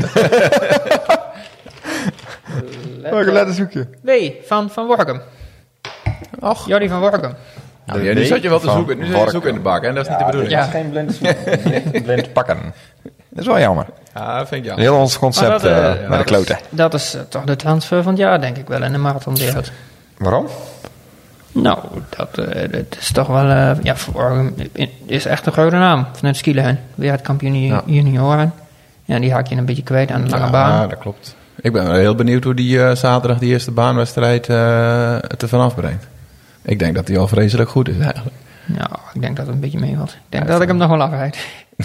Welke letter zoek je? W, van Van Workum. Och, Jordi van Workum. nou, ja, nu zat je wel te Van zoeken. Nu zit je te Workum. zoeken in de bak, en dat is niet de bedoeling. Ja. Ja, geen blind, blind pakken. Dat is wel jammer. dat vind ik jammer. Heel ons concept Maar dat, uh, eh, naar de dat kloten. Dat is uh, toch de transfer van het jaar, denk ik wel, in de marathonwereld. Waarom? Nou, dat, uh, dat is toch wel... Uh, ja, voor Workum is echt een grote naam vanuit skileren. Wereldkampioen Ja. junioren. Ja, die haak je een beetje kwijt aan de lange Ja, baan. dat klopt. Ik ben wel heel benieuwd hoe die uh, zaterdag die eerste baanwedstrijd uh, het er vanaf brengt. Ik denk dat hij al vreselijk goed is eigenlijk. Nou, ik denk dat het een beetje meevalt. Ik denk dat ik hem nog wel afrijd.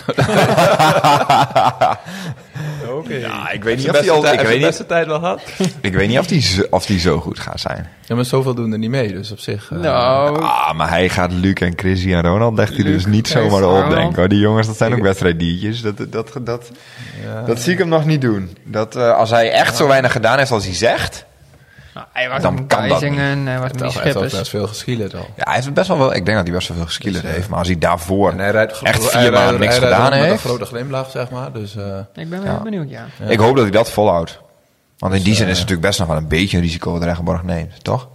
Oké. Ja, ik weet niet Zijn of die al... beste Ik tij- weet zijn niet, beste tijd wel had. ik weet niet of die, zo- of die zo goed gaat zijn. Ja, maar zoveel doen er niet mee, dus op zich... Uh, Nou, Ah, maar hij gaat Luc en Chrissy en Ronald legt hij Luc, dus niet Chris, zomaar Ronald. opdenken. Hoor. Die jongens, dat zijn ook Ik- wedstrijddiertjes. Dat, dat, dat, dat, ja. dat zie ik hem nog niet doen. Dat, uh, als hij echt zo weinig gedaan heeft als hij zegt... nou, hij was Dan met kan dat Geisingen, hij was met Het die heeft wel schippers. best veel geschieden al. Ja, hij heeft best wel wel... Ik denk dat hij best wel veel skillen Dus, uh, heeft. Maar als hij daarvoor En hij rijdt echt hij vier rijdt- maanden niks hij rijdt gedaan rond met heeft... een grote glimlach, zeg maar. Dus, uh, Ik ben wel Ja. benieuwd, ja. Ja. Ik hoop dat hij dat volhoudt. Want in die Dus, zin is uh, het natuurlijk best nog wel een beetje een risico wat Regenborg neemt, toch?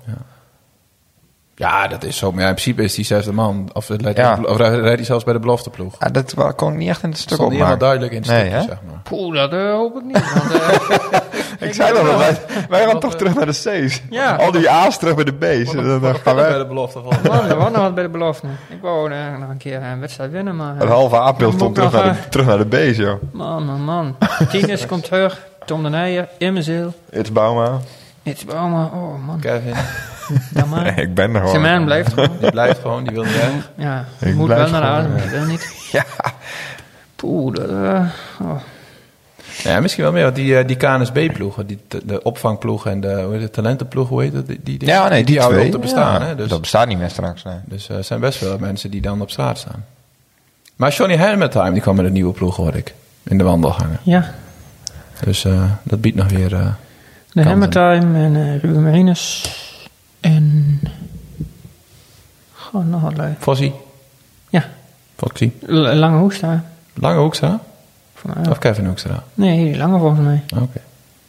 ja, dat is zo. Maar ja, in principe is die zesde man. Of, rijdt Ja. hij, of rijdt hij zelfs bij de belofteploeg. Ja, dat wa- kon ik niet echt in het Dat stuk stond niet helemaal opmaken. duidelijk in het Nee, stukje, hè? zeg maar. Poeh, dat uh, hoop ik niet. Want, uh, Ik zei dat al, wij, wij gaan Wat, toch uh, terug naar de C's. Ja. Al die A's terug bij de B's. Wat En een- dan wat een gaan bij wij de belofte van. man, er was nog wat bij de belofte. Ik wou uh, nog een keer een wedstrijd winnen, maar... uh, een halve A-pil stond moet terug nog, naar, de, terug naar de B's, joh. Man, man, man. Tines komt terug. Tom de Nijer, Immezeel. It's Bauma. It's Bauma. Oh, man. Kevin, Ja, man. Nee, ik ben er gewoon. Zijn man blijft gewoon. die blijft gewoon, die wil niet weg. Ja, Ik moet blijf wel naar de gewoon, adem, ja. maar wil niet. Ja. Poeh, dat... Uh, oh. Ja, misschien wel meer, want die, uh, die K N S B-ploegen, die, t- de opvangploeg en de, hoe heet het, talentenploeg, hoe heet het? Die, die, die, Ja, nee, die, houden twee. op te bestaan. Ja, Hè? Dus dat bestaat niet meer straks, nee. dus er zijn best veel mensen die dan op straat staan. Maar Johnny Helmertheim, die kwam met een nieuwe ploeg, hoor ik. In de wandelgangen. Ja, Dus uh, dat biedt nog weer... Uh, de kansen. Hammertime en uh, Ruben Marinus. En... Gewoon nog wat lui. Fossi, Ja, Foxy. L- Lange Hoekstra. Lange Hoekstra? Voor mij ook. Of Kevin Hoekstra? Nee, die Lange volgens mij. Oké.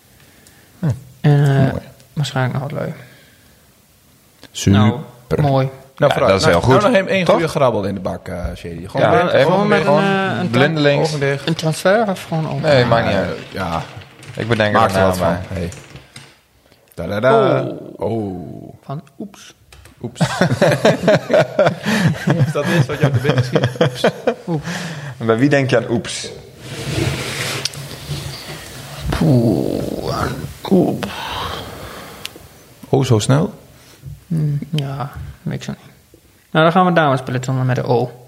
En uh, Mooi. waarschijnlijk nog wat lui. Super. Nou, mooi. Nou, Ja, vooruit. dat is nou, heel goed. Nou nog één Toch? goede grabbel in de bak, uh, Shady. Gewoon Ja, blind, even gewoon met blind. een, uh, een blindelings. Ogen dicht. Een transfer of gewoon ook? Nee, maakt niet Uh, uit. ja, Ik bedenk er maak er een wat naam van. bij. Hey. Da-da-da. Oh. Oh. Van oeps. Oeps. Is dat is wat jou te binnen schiet? Oeps. En bij wie denk je aan oeps? Poeh, aan oep. Oh, zo snel? Hm, ja, weet ik zo niet. Nou, dan gaan we damespeloton met de O.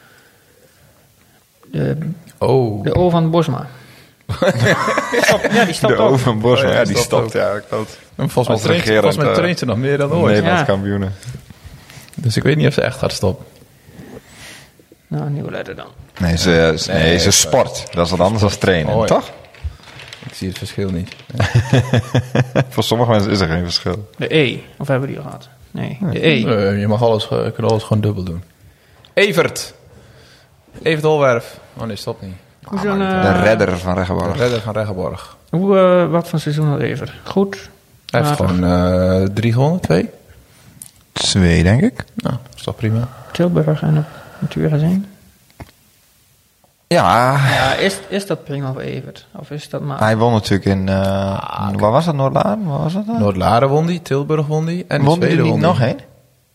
De, Oh. de O van Bosma. Stop, ja, die stopt De ook. Oven Bos, Oh ja, ja, die die stopt stopt. Ja, dat klopt. En volgens mij Als traint, regerend, volgens mij uh, traint ze nog meer dan ooit. Nederlands Ja. kampioenen. Dus ik weet niet of ze echt gaat stoppen. Nou, een nieuwe letter dan. Nee, ze, nee, Nee, ze het- sport. Dat is wat anders dan trainen, Oh, ja. toch? Ik zie het verschil niet. Voor sommige mensen is er geen verschil. De E, of hebben we die al gehad? Nee, de E. Uh, je mag alles, ge- je kunt alles gewoon dubbel doen. Evert. Evert Holwerf. Oh nee, stop niet. Hoe zo'n, De eh, redder van De Regenborg. redder van Regenborg. Hoe, eh, wat voor seizoen had Evert? Goed? Hij heeft Matig? gewoon uh, drie gewonnen, twee. Twee, denk ik. Nou, dat is toch prima. Tilburg en op Natura zijn. Ja, Ja, is, is dat prima voor Evert? Of is dat maar... hij won natuurlijk in... Uh, waar was dat, Noordlaan? Waar was dat dan? Noord-Laren won die, Tilburg won die en Won die Zweden er niet won nog die. heen?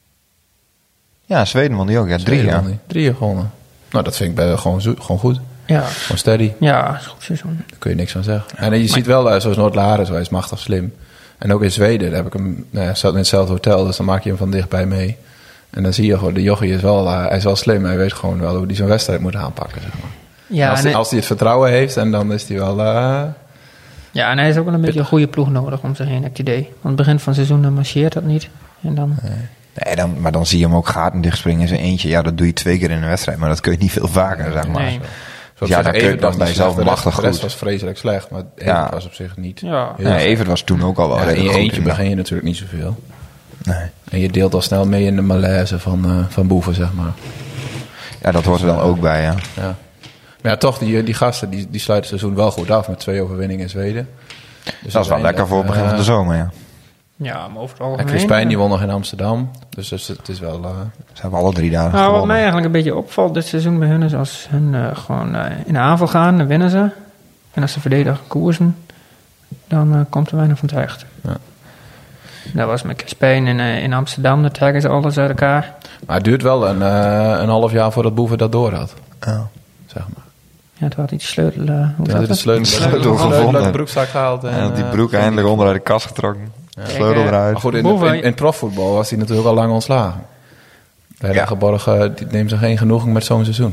Ja, Zweden won die ook. Ja, drie Zweden ja. won die. Drie gewonnen. Nou, dat vind ik bij, gewoon, zo, gewoon goed. Ja, Gewoon steady. ja, is een goed seizoen. Daar kun je niks aan zeggen. En je ziet wel, uh, zoals Noord-Laren, zo, hij is machtig slim. En ook in Zweden, daar heb ik hem, nou ja, zat in hetzelfde hotel, dus dan maak je hem van dichtbij mee. En dan zie je gewoon, de jochie is wel, uh, hij is wel slim. Hij weet gewoon wel hoe hij zo'n wedstrijd moet aanpakken, zeg maar. Ja, als, en hij, hij, als hij het vertrouwen heeft, en dan is hij wel... Uh, ja, en hij is ook wel een beetje een goede ploeg nodig om zich heen, heb ik het idee. Want het begin van het seizoen dan marcheert dat niet. En dan... Nee, dan, maar dan zie je hem ook gaten dichtspringen in zijn eentje. Ja, dat doe je twee keer in een wedstrijd, maar dat kun je niet veel vaker, zeg maar. Nee. Zo, Ja, ja, daar kun je dan bij jezelf machtig De rest goed. was vreselijk slecht, maar Evert Ja. was op zich niet. Ja. heel Nee, goed. Evert was toen ook al wel Ja, in redelijk je goed. eentje in, begin je natuurlijk niet zoveel. Nee. En je deelt al snel mee in de malaise van, uh, van boeven, zeg maar. Ja, dat hoort er dan ook bij, ja. Ja. Maar ja, toch, die, die gasten die, die sluiten het seizoen wel goed af met twee overwinningen in Zweden. Dus Dat is wel lekker voor het begin van de zomer, ja. Ja, maar over het En algemeen... Chris Pijn die won nog in Amsterdam. Dus, dus het is wel... Uh, Ze hebben alle drie dagen Nou, wat gewonnen. mij eigenlijk een beetje opvalt dit seizoen bij hun is als hun uh, gewoon uh, in de aanval gaan, dan winnen ze. En als ze verdedigen koersen, dan uh, komt er weinig van terecht. Ja. Dat was met Chris Pijn in, uh, in Amsterdam, daar trekken ze alles uit elkaar. maar het duurt wel een, uh, een half jaar voordat Boeven dat door had. Ja. Zeg maar. Ja, toen had hij de sleutel... Uh, hoe Toen zat had hij de het? sleutel, sleutel sleutel gevonden. uit de broekzak gehaald. En, En had die uh, broek eindelijk onderuit de kast getrokken. Sleutel Ik, uh, eruit. Maar goed, in, de, Boeven- in, in profvoetbal was hij natuurlijk al lang ontslagen. Bij de Ja. geborgen, die neemt zich geen genoegen met zo'n seizoen.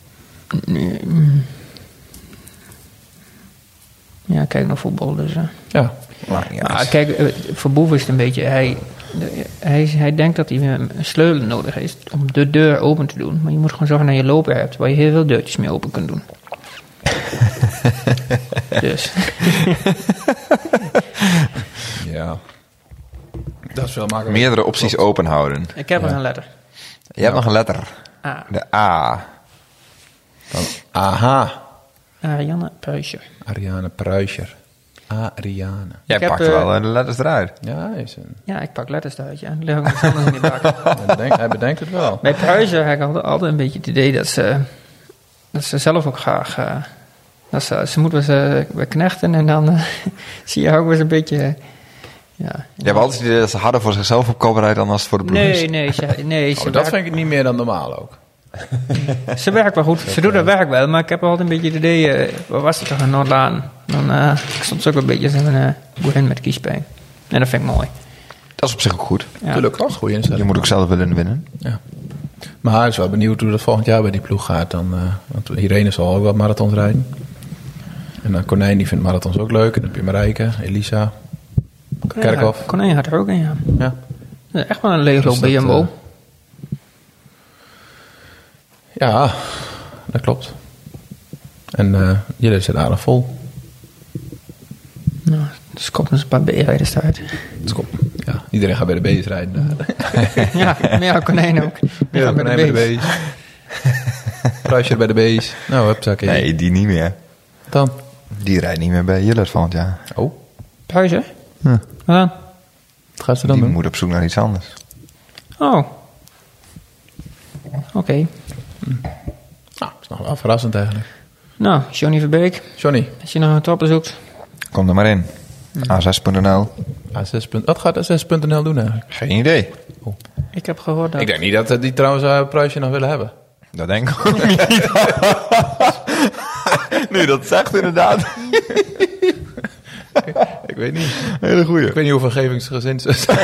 Ja, kijk naar voetbal dus. Uh. Ja. Maar, ja, Maar kijk, uh, voor Boeven is het een beetje... Hij, de, hij, hij denkt dat hij een sleutel nodig heeft om de deur open te doen. Maar je moet gewoon zorgen dat je loper hebt waar je heel veel deurtjes mee open kunt doen. Dus... Ja. Dat is veel makkelijker. meerdere opties open houden. Ik heb er Ja. een letter. Je hebt nog een letter. A. De A. Dan, aha. Ariane Pruisje. Ariane Pruischer. Ariane. Jij Ik heb, pakt uh, wel uh, de letters eruit. Ja, hij, is een, Ja, ik pak letters eruit, ja. Dan leg ik iets anders in die bak. hij, bedenkt, hij bedenkt het wel. Bij Pruisje heb ik altijd, altijd een beetje het idee dat ze, dat ze zelf ook graag... Uh, dat ze, ze moeten ze bij knechten en dan uh, zie je ook wel eens een beetje... Uh, ja. Je hebt altijd het idee dat ze harder voor zichzelf opkomen rijden dan als het voor de ploeg is. Nee, nee, ze, nee, ze, Oh, dat werkt, vind ik niet meer dan normaal ook. ze werkt wel goed. Ze doet haar werk wel, maar ik heb altijd een beetje het idee... Uh, waar was het toch in Noordlaan? Dan uh, ik stond ze ook een beetje als een uh, boerin met kiespijn. En dat vind ik mooi. Dat is op zich ook goed. Ja. Natuurlijk wel. Goeie instelling. Je moet ook zelf willen winnen. Ja. Maar ik is wel benieuwd hoe dat volgend jaar bij die ploeg gaat. Dan, uh, want Irene zal ook wat marathons rijden. En dan Konijn die vindt marathons ook leuk. En dan heb je Marijke, Elisa, Kerkhoff. Ja, Konijn had er ook in, ja. Ja. Dat is echt wel een leegloop Dus bij dat, Jumbo. uh, Ja, dat klopt. En uh, jullie zitten aardig vol. Nou, dus komt eens een paar B-rijders eruit. Dus kom. Ja, iedereen gaat bij de B's rijden. Ja, maar ja, Konijn ook. Die Ja, gaan bij de Konijn bij B's. de B's. Pruisje bij de B's. Nou, hupzakkie. Nee, die niet meer. Dan. Die rijdt niet meer bij Jillert volgend jaar. Oh, Pruisen? Hm. Wat dan? wat gaat ze dan Die doen? moet op zoek naar iets anders. Oh. Oké. Nou, dat is nog wel verrassend eigenlijk. Nou, Johnny Verbeek. Johnny, Als je nog een topper zoekt. Kom er maar in. A zes punt n l. A zes. Wat gaat A zes punt n l doen eigenlijk? Geen idee. Ik heb gehoord dat... Ik denk niet dat uh, die trouwens uh, Pruisje nog willen hebben. Dat denk ik ook niet. Nu, dat zegt inderdaad. Ik weet niet. Hele goeie. Ik weet niet hoeveel gevingsgezind ze zijn.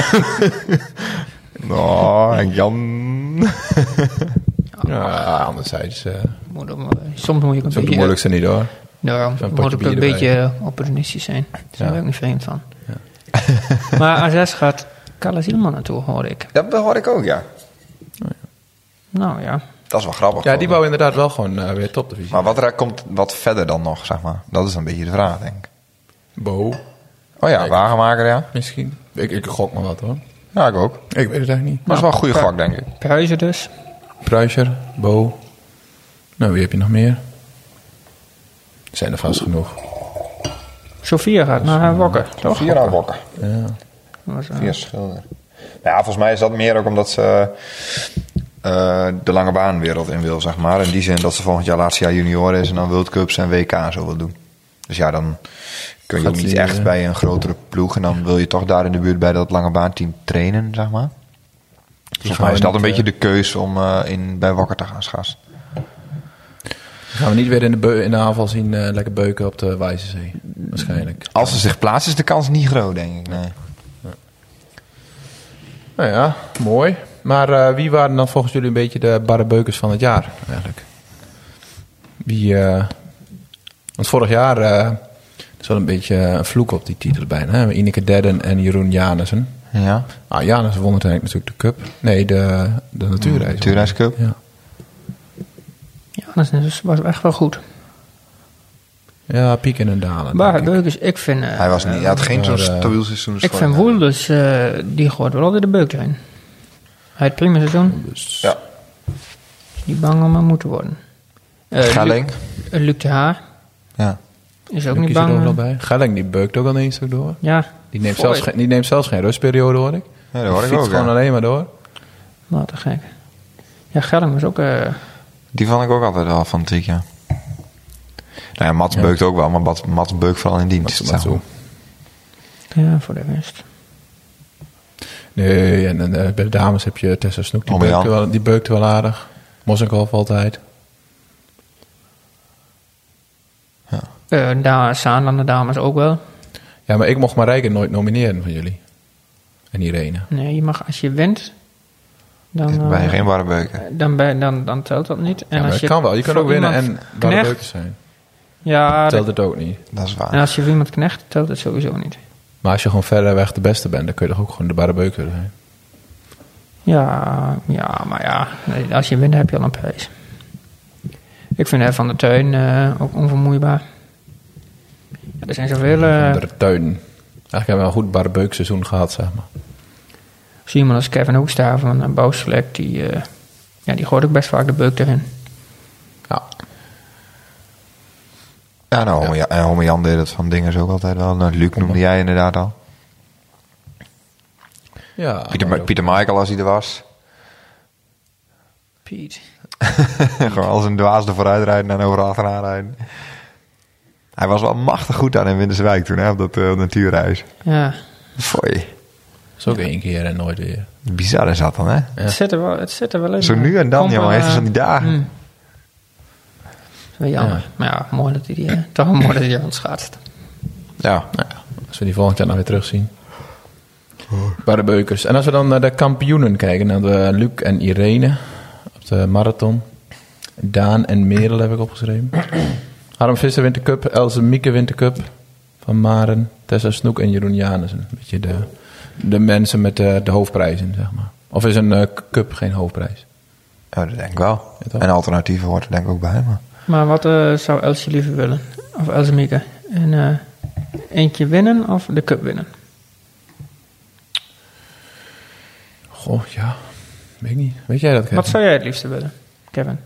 Oh, en Jan. Ja, anderzijds. Uh, Moet ook, uh, soms moet je ook een zo beetje... moeilijk ze niet hoor. Nou, Zo'n moet potje ook bier een erbij. beetje uh, opportunistisch zijn. Daar zijn Ja. we ook niet vreemd van. Maar A zes gaat Carla Zielman naartoe, hoor ik. Dat hoor ik ook, ja. Nou ja. Dat is wel grappig. Ja, die wou inderdaad wel gewoon uh, weer topdivisie. Maar wat er komt wat verder dan nog, zeg maar. Dat is een beetje de vraag, denk ik. Bo, Oh ja, Kijk. wagenmaker, ja. misschien. Ik, ik gok maar wat hoor. Ja, ik ook. Ik weet het eigenlijk niet. Dat is wel een goede Nou, gok, denk ik. Pruisen dus. Pruischer, Bo. Nou, wie heb je nog meer? Er zijn er vast genoeg. Sophia gaat naar Wokker, toch? Vier aan Wokken. Ja. Dat was, uh, Vier Schilder. Ja, volgens mij is dat meer ook omdat ze uh, de lange baanwereld in wil, zeg maar. In die zin dat ze volgend jaar laatste jaar junior is en dan World Cups en W K en zo wil doen. Dus ja, dan kun je Gaat ook niet die, echt uh, bij een grotere ploeg. En dan wil je toch daar in de buurt bij dat lange baanteam trainen, zeg maar. Volgens mij is dat een beetje de keus om uh, in, bij Wakker te gaan schaatsen. Gaan we niet weer in de, beu- in de aanval zien uh, lekker beuken op de Wijzezee? Waarschijnlijk. Als ze zich plaatsen is de kans niet groot, denk ik. Nee. Ja. Nou ja, mooi. Maar uh, wie waren dan volgens jullie een beetje de barrebeukers van het jaar eigenlijk? Wie... Uh, want vorig jaar... Uh, is wel een beetje een vloek op die titel bijna. Hè? Ineke Dedden en Jeroen Janissen. Ja. Nou, Janissen won uiteindelijk natuurlijk de cup. Nee, de, de natuurreis. De natuurreiscup. Ja. Ja, dat is- was echt wel goed. Ja, pieken en dalen. Barrebeukers, ik vind... uh, Hij was niet, hij had geen zo'n Maar, uh, stabiel seizoen. als Ik vorig vind jaar. Woelders, uh, die gooit wel altijd de beuk zijn. Hij had het prima seizoen. Dus, Ja. Niet bang om aan moeten worden. Uh, Gelling. Luc, uh, Luc de Haar Ja. is ook Luc niet is er bang. ook uh, nog bij. Gelling die beukt ook al eens ook door. Ja, Die neemt, Foy. zelfs, geen- die neemt zelfs geen rustperiode, hoor ik. Ja, dat hoor ik Fietst ook. gewoon Ja. alleen maar door. wat te gek. Ja, Gelling was ook... Uh, Die vond ik ook altijd wel fanatiek, ja. Nou ja, Mats Ja. beukt ook wel, maar Mats, Mats beukt vooral in dienst. Mats- Mats zeg maar. ook. ja, voor de rest. Nee, en, en uh, bij de dames heb je Tessa Snoek. Die Ommejan. beukte wel, die beukte wel aardig. Mossenkolf altijd. Uh, daar staan dan de dames ook wel. Ja, maar ik mocht Marijke nooit nomineren van jullie. En Irene. Nee, je mag als je wint, dan, Dan uh, ben je geen barrebeuken. dan, ben, dan, dan telt dat niet. En Ja, maar als het je kan wel. Je kan voor ook winnen en iemand bij de knecht- beukers zijn. Ja, Telt dat- het ook niet. Dat is waar. en als je voor iemand knecht, telt het sowieso niet. Maar als je gewoon verder weg de beste bent, dan kun je toch ook gewoon de barrebeuker zijn. Ja, ja, maar ja, nee, als je wint heb je al een prijs. Ik vind hij van de Tuin uh, ook onvermoeibaar. Ja, er zijn zoveel... Uh, Van de tuin. Eigenlijk hebben we een goed barrebeukseizoen gehad, zeg maar. zie iemand als Kevin Hoekstra van uh, Bouwselect, die, uh, ja, die gooit ook best vaak de beuk erin. Ja. Ja, nou, Homme Jan- en Homme Jan deed het van dingen ook altijd wel. Nou, Luc noemde jij inderdaad al. Ja, Pieter, maar ook- Pieter Michael als hij er was. Piet. Gewoon als een dwaas er vooruit rijden en overal achteraan rijden. Hij was wel machtig goed aan in Winterswijk toen, hè, op dat uh, natuurreis. Ja, Foei. Dat is ook één keer en nooit weer. Bizar is dat dan, hè? Ja. het, zit er wel, het zit er wel in. Zo nu en dan, Komt jongen. wel, Heeft hij uh, van die dagen. mm. Dat is wel jammer. Ja. Maar ja, mooi dat hij die... Uh, toch wel mooi dat hij aan het schaatst. Ja. Nou ja, als we die volgend jaar nou weer terugzien. Barrebeukers. En als we dan naar de kampioenen kijken, naar de Luc en Irene op de marathon. Daan en Merel heb ik opgeschreven. Harm Visser wint de cup, Else Mieke wint de cup. Van Maren, Tessa Snoek en Jeroen Janissen. Een beetje de, de mensen met de, de hoofdprijzen, zeg maar. Of is een uh, cup geen hoofdprijs? Ja, dat denk ik wel. Ja, toch? En alternatieven hoort er denk ik ook bij. Maar... Maar wat uh, zou Elsje liever willen? Of Else Mieke? En, uh, eentje winnen of de cup winnen? Goh, ja. Weet ik niet. Weet jij dat, Kevin? Wat zou jij het liefste willen, Kevin?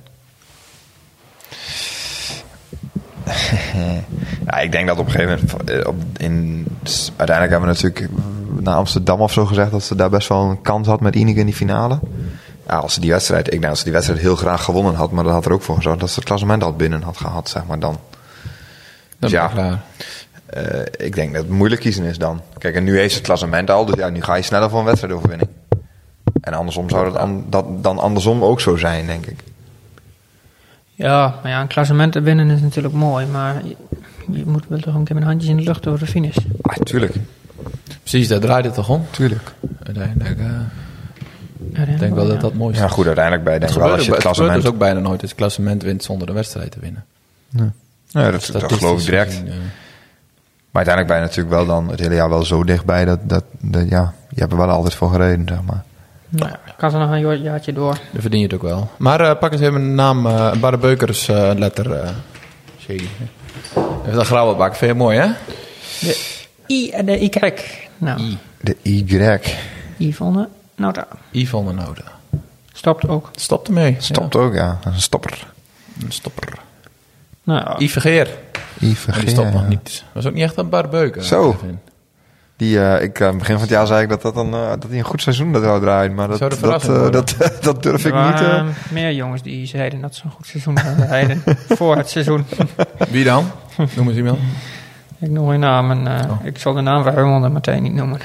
Ja, ik denk dat op een gegeven moment... eh, Op, in, uiteindelijk hebben we natuurlijk naar Amsterdam of zo gezegd... dat ze daar best wel een kans had met Ineke in die finale. Ja, als ze die wedstrijd... Ik denk dat ze die wedstrijd heel graag gewonnen had... maar dat had er ook voor gezorgd dat ze het klassement al binnen had gehad, zeg maar dan. Dan Dus ben ja, ik klaar. Uh, ik denk dat het moeilijk kiezen is dan. Kijk, en nu heeft ze het klassement al... dus ja, nu ga je sneller voor een wedstrijdoverwinning. En andersom zou dat, an, dat dan andersom ook zo zijn, denk ik. Ja, maar ja, een klassement te winnen is natuurlijk mooi, maar je, je moet wel toch een keer met handjes in de lucht over de finish. Ah, tuurlijk. Precies, daar draait het toch om? Tuurlijk. Uiteindelijk, uh, Ja, ik denk wel dat dat mooi is. Ja, goed, uiteindelijk bij denk Het ik wel gebeurt, als je ook, het het gebeurt klassement... dus ook bijna nooit dat je het klassement wint zonder de wedstrijd te winnen. Ja, dat, dat Statistisch geloof ik direct. gezien, uh, Maar uiteindelijk ben je natuurlijk wel dan het hele jaar wel zo dichtbij... dat, dat, dat ja, je hebt er wel altijd voor gereden, zeg maar. Nou ja, kan ze nog een jaartje door. Dan verdien je het ook wel. Maar uh, pak eens even een naam, uh, Barrebeukers uh, letter. Uh, Shady. Even dat grauwe bak, vind je mooi, hè? De I en de Y. Nou, I. De Y. Yvonne Nauta. Yvonne Noda. Stopt ook. Stop ermee. Stopt ook, ja. Dat is een stopper. Ja, een stopper. Nou ja, Yves Vergeer. Y Maar die stopt nog niet. Was ook niet echt een Barbeuker. Zo. Kevin. Die, uh, ik, uh, begin van het jaar zei ik dat, dat, dan, uh, dat hij een goed seizoen dat zou draaien. Maar dat, Zou de dat, verrassing uh, worden. dat, dat durf ik er niet. Uh. waren meer jongens die zeiden dat ze een goed seizoen gaan rijden voor het seizoen. Wie dan? Noem eens iemand. Ik noem geen naam en uh, Oh. ik zal de naam van Hummel meteen niet noemen.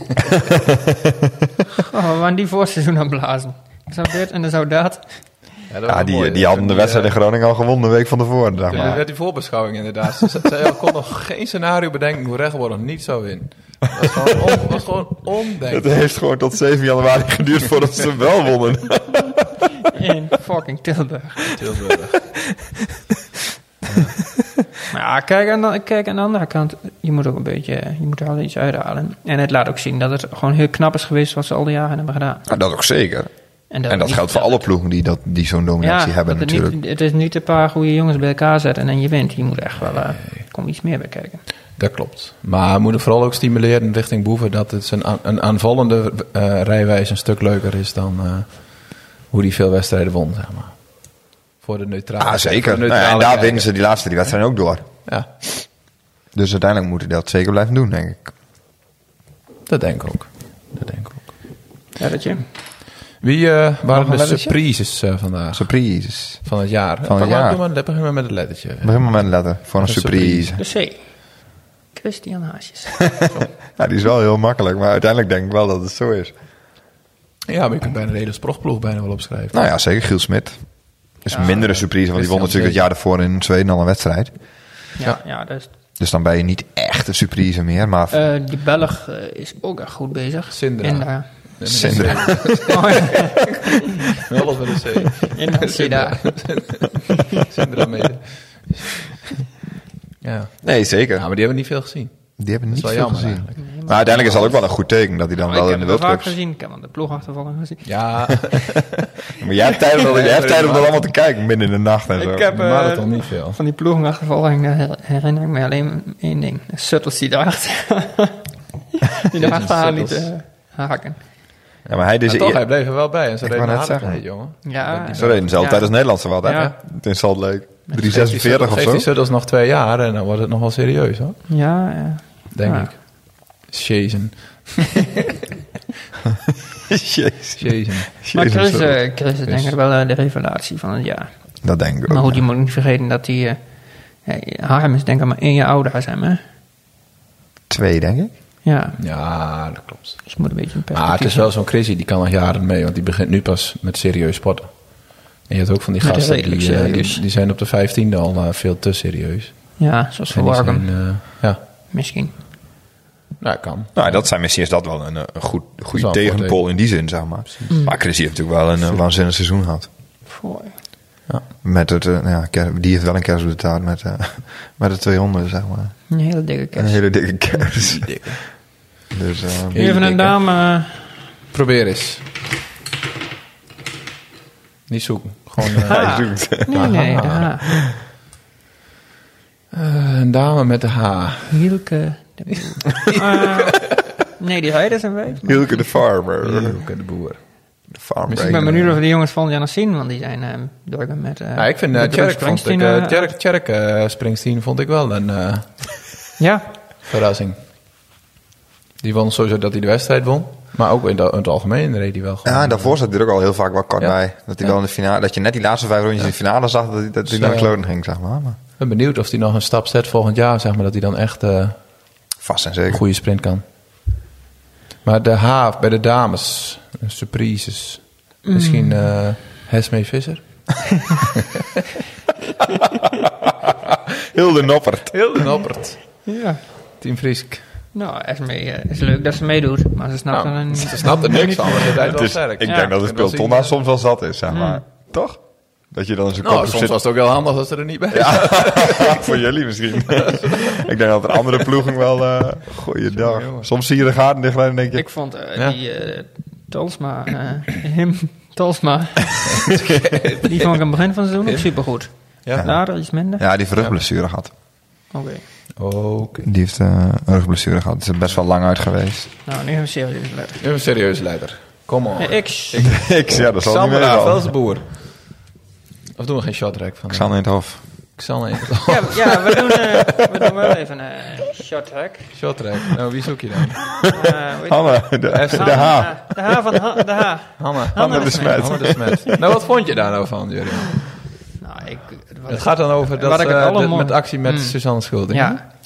oh, we waren die voorseizoen aan het blazen. Ik zou dit en dan zou dat. Ja, dat Ja, was die, mooi. die hadden de Die, wedstrijd in eh, Groningen al gewonnen de week van tevoren. Zeg Toen maar. werd die voorbeschouwing inderdaad. Ze, ze, ze kon nog geen scenario bedenken hoe Rechtwoord nog niet zou winnen. Dat was gewoon, on, was gewoon Het ondenkbaar. heeft gewoon tot zeven januari geduurd voordat ze wel wonnen. In fucking Tilburg. Tilburg. Maar ja, kijk aan, de, kijk aan de andere kant. Je moet ook een beetje, je moet er wel iets uithalen. En het laat ook zien dat het gewoon heel knap is geweest wat ze al die jaren hebben gedaan. Ja, dat ook zeker. En En dat niet- geldt voor alle ploegen die, dat, die zo'n dominatie ja, hebben dat het natuurlijk. Niet, het is niet een paar goede jongens bij elkaar zetten en je wint. Je moet echt wel, uh, er komt iets meer bij kijken. Dat klopt. Maar we moeten vooral ook stimuleren richting Boeven dat het een, een aanvallende uh, rijwijze een stuk leuker is dan uh, hoe die veel wedstrijden won, zeg maar. Voor de neutrale. Ah, voor zeker. de Nou, neutrale en daar kijker. winnen ze die laatste drie wedstrijden ook door. Ja, Dus uiteindelijk moeten die dat zeker blijven doen, denk ik. dat denk ik ook. Dat denk ik ook. Ja, dat je. Wie uh, waren Nog een de lettertje? surprises uh, vandaag? Surprise. Van het jaar. Van het Pak maar- jaar. Doe maar, begin maar met het lettertje. Begin maar met een letter. Voor een Een surprise. De C. Christian Haasjes. Ja, die is wel heel makkelijk. Maar uiteindelijk denk ik wel dat het zo is. Ja, maar je kunt bijna de hele sprogploeg bijna wel opschrijven. Nou ja, zeker Giel Smit. Is Ja, minder een surprise, want die won Christian natuurlijk het jaar daarvoor in Zweden al een wedstrijd. Ja, ja, dat is, Dus dan ben je niet echt een surprise meer. Maar uh, die Belg uh, is ook echt goed bezig. Sindra. In de, Sindra. oh, ja. Alles met een C. In de Sindra. Sindra mede. Ja. Nee, zeker. Ja, maar die hebben we niet veel gezien. Die hebben Dat niet is wel veel jammer gezien. eigenlijk. Nee, Maar uiteindelijk is dat ook wel een goed teken dat hij dan ik wel heb in de hem vaak World Cups. gezien. Ik heb hem de ploegachtervolging gezien. Ja, Maar jij hebt tijd om, jij hebt tijd om dat allemaal te kijken midden in de nacht en zo. Ik heb de uh, marathon niet veel. van die ploegachtervolging uh, herinner ik me alleen één ding. Suttles die daarachter. die daarachter haar niet uh, haken. Ja, maar hij Maar dus toch, hij bleef er wel bij. En ze Ik reden wou net hard zeggen. mee, jongen. Ja, Zo reden ze altijd ja. als Nederlandse wat, hè? Ja. In Salt Lake. drie Geeft zesenveertig die of Suttles- zo. geeft die Suttles nog twee jaar en dan wordt het nog wel serieus, hoor. Ja, ja. Denk Ja. ik. Shazen. Jezus. Shazen. Maar Jezus, Chris, zo. uh, Chris is denk ik wel uh, de revelatie van het jaar. Dat denk ik ook. Maar goed, je ja. moet niet vergeten dat hij... Uh, hey, Harm is denk ik maar één jaar ouder als hem, hè? Twee, denk ik. Ja, Ja, dat klopt. dus je moet een beetje een perspectief. Maar het is wel zo'n Chrissy, die kan nog jaren mee, want die begint nu pas met serieus sporten. En je hebt ook van die Met gasten, die, redelijk eh, serieus. die, die zijn op de vijftiende al uh, veel te serieus. Ja, zoals En voor die Wargum. zijn, uh, ja, Misschien. nou, kan. Nou, dat zijn misschien is dat wel een, een goed, goede wel een tegenpol voordeel. in die zin, zeg maar. Mm. Maar Chris heeft natuurlijk wel een uh, waanzinnig seizoen gehad. Voor. Ja. Met het, uh, nou ja, ker- die heeft wel een kerst op de taart met, uh, met de tweehonderd, zeg maar. Een hele dikke Een kerst. hele dikke kerst. Die dikke. Dus, uh, Hele Even een dikke. dame... Uh, Probeer eens. Niet zoeken. Gewoon uh, Ah. hij zoekt. nee, nee, de H. uh, een dame met de H. Hielke de Boer. Uh, nee, die heide zijn wijf. maar- Hilke de Farmer. Hilke de Boer. De Farmer. Dus ik ben benieuwd of die jongens van Janne zien, want die zijn uh, door met... Uh, Ja, ik vind uh, met Tjerk, Bruce vond ik, Springsteen, uh, uh, Tjerk, Tjerk uh, Springsteen vond ik wel een uh, Ja, verrassing. Die won sowieso dat hij de wedstrijd won. Maar ook in, de, in het algemeen reed hij wel gewoon. Ja, daarvoor zat hij er ook al heel vaak wel kort Ja. bij. Dat hij Ja. wel in de finale, dat je net die laatste vijf rondjes in de finale zag, dat hij, dat hij Zo. naar de kloten ging, zeg maar. maar. Ik ben benieuwd of hij nog een stap zet volgend jaar, zeg maar, dat hij dan echt uh, Vast en een zeker. goede sprint kan. Maar de H bij de dames, uh, surprises. Mm. Misschien uh, Hesmee Visser. Hilde Noppert. Heel de Noppert. ja. Team Friesk. Nou, Esmee uh, is leuk dat ze meedoet, maar ze snapt Nou, er een... ze snapt er niks van, maar ze rijdt Het wel is, sterk. ik Ja. denk dat het Ik wil speelton zien, daar uh, soms wel zat is, zeg maar. Toch? Dat je dan in zo'n Nou, kop soms zit. was het ook wel handig als ze er niet bij Ja, voor jullie misschien. Ik denk dat een andere ploeging wel... Uh, goeiedag. jongen. Soms zie je de gaten dichtbij en denk je... Ik vond uh, Ja. die uh, Tolsma, uh, hem, Tolsma, die vond ik aan het begin van het seizoen ook supergoed. Ja. Later iets minder. Ja, die heeft een rugblessure gehad. Oké. Oké. Die heeft uh, een rugblessure gehad. Die is er best wel lang uit geweest. Nou, nu even serieus letten. Even een serieuze leider. Kom op. Hey, ik, ik, ja, dat zal niet meer Xandra wel. Velzenboer. Of doen we geen shorttrack van? Xander in het hof. Xander in het ja, ja, we doen, uh, we doen wel even een uh, short track. Shorttrack. Nou, wie zoek je dan? Uh, weet- Hanne, de, Even de H. De H van ha, de H. Hanne. Hanne de de Smet. Hanne de Smet. Nou, wat vond je daar nou van, Jurgen? Nou, ik... wat Het ik- gaat dan over dat, Wat ik het uh, allemaal- dit met actie met Hmm. Suzanne Schulding. Ja,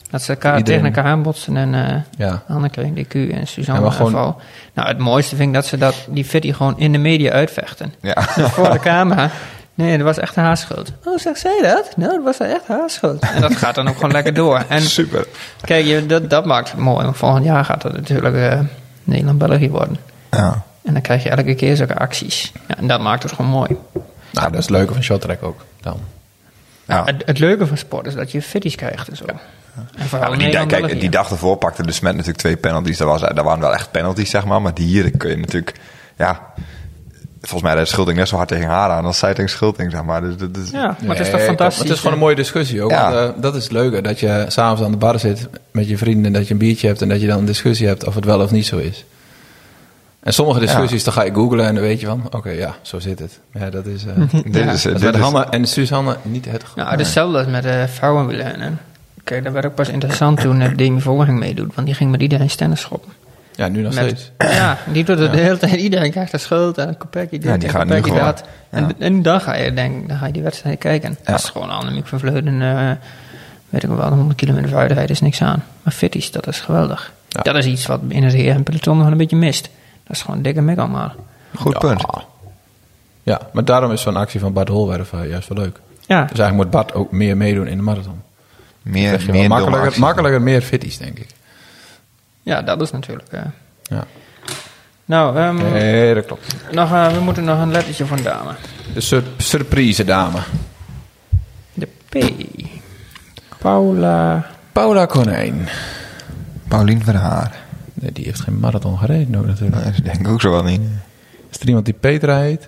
Dat ze elkaar Iedereen. tegen elkaar aanbotsen en uh, Ja. Anneke in D Q en Suzanne Ja, en maar gewoon- Val. Nou, het mooiste vind ik dat ze dat, die fitty gewoon in de media uitvechten. Ja. Voor de camera. Nee, dat was echt haar schuld. Oh, zegt zij dat? Nou, dat was echt haar schuld. En dat gaat dan ook gewoon lekker door. En Super. kijk, je, dat, dat maakt het mooi. Want volgend jaar gaat het natuurlijk uh, Nederland-België worden. Ja. En dan krijg je elke keer zulke acties. Ja, en dat maakt het gewoon mooi. Nou, dat is het leuke van shorttrack ook. Dan. Ja. Het, het leuke van sport is dat je fitties krijgt en zo. En vooral Ja, maar die, da- Nederland-België. kijk, die dag ervoor pakte de Smet natuurlijk twee penalties. Dat, was, dat waren wel echt penalties, zeg maar. Maar die hier kun je natuurlijk... Ja, volgens mij de Schulting net zo hard tegen haar aan als zij tegen Schulting, zeg maar. Dus, dat is, Ja, maar het is Nee, toch fantastisch. Het is gewoon een mooie discussie ook. Ja. Want, uh, dat is het leuke. Dat je s'avonds aan de bar zit met je vrienden. En dat je een biertje hebt. En dat je dan een discussie hebt of het wel of niet zo is. En sommige discussies, dan ga je googlen en dan weet je van... Oké, okay, ja, zo zit het. Ja, dat is... Uh, dit Ja. is, dat is dit met is Hanne en Suzanne niet het geval. Nou, het is hetzelfde als met uh, vrouwenwielrennen. Kijk, dat werd ook pas interessant toen uh, Demi Vollering meedoet. Want die ging met iedereen stennis schoppen. Ja, nu nog Met, steeds. ja, die doet het de hele tijd. Iedereen krijgt de schuld en Kopecky dit Ja, die en gaat nu Kopecky gewoon. dat. En, Ja. en dan ga je denk, dan ga je die wedstrijd kijken. Ja. Dat is gewoon Annemiek van Vleuten, uh, weet ik wel, honderd kilometer vooruit is niks aan. Maar fitties, dat is geweldig. Ja. Dat is iets wat in het H M-peloton nog een beetje mist. Dat is gewoon dikke mek allemaal. goed Ja. punt. Ja, maar daarom is zo'n actie van Bart Holwerf uh, juist wel leuk. Ja, Dus eigenlijk moet Bart ook meer meedoen in de marathon. Meer, Krijg je meer wel domme makkelijker, acties. makkelijker meer fitties, denk ik. ja, dat is natuurlijk... Uh. Ja. Nou, um, Nee, dat klopt. nog, uh, we moeten nog een lettertje voor een dame. De sur- surprise dame. De P. Paula... Paula Konijn. Paulien Verhaar. Nee, die heeft geen marathon gereden ook natuurlijk. Nee, dat denk ik ook zo wel niet. Is er iemand die Petra heet?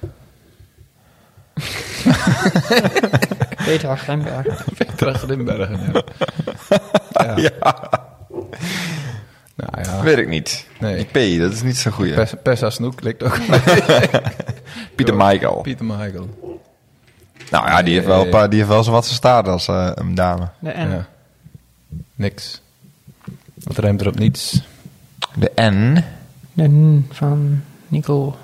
Petra Grimberg. Petra Grimbergen, ja. ja. Ja, Nou ja, weet ik niet. Nee. Die P, dat is niet zo goed. Pessa, Pessa Snoek lijkt ook. Pieter Michael. Pieter Michael. Nou ja, die heeft wel, een paar- die heeft wel zo wat ze staat als uh, een dame. De N. Ja. Niks. Wat ruimt er op niets? De N. De N van Nico.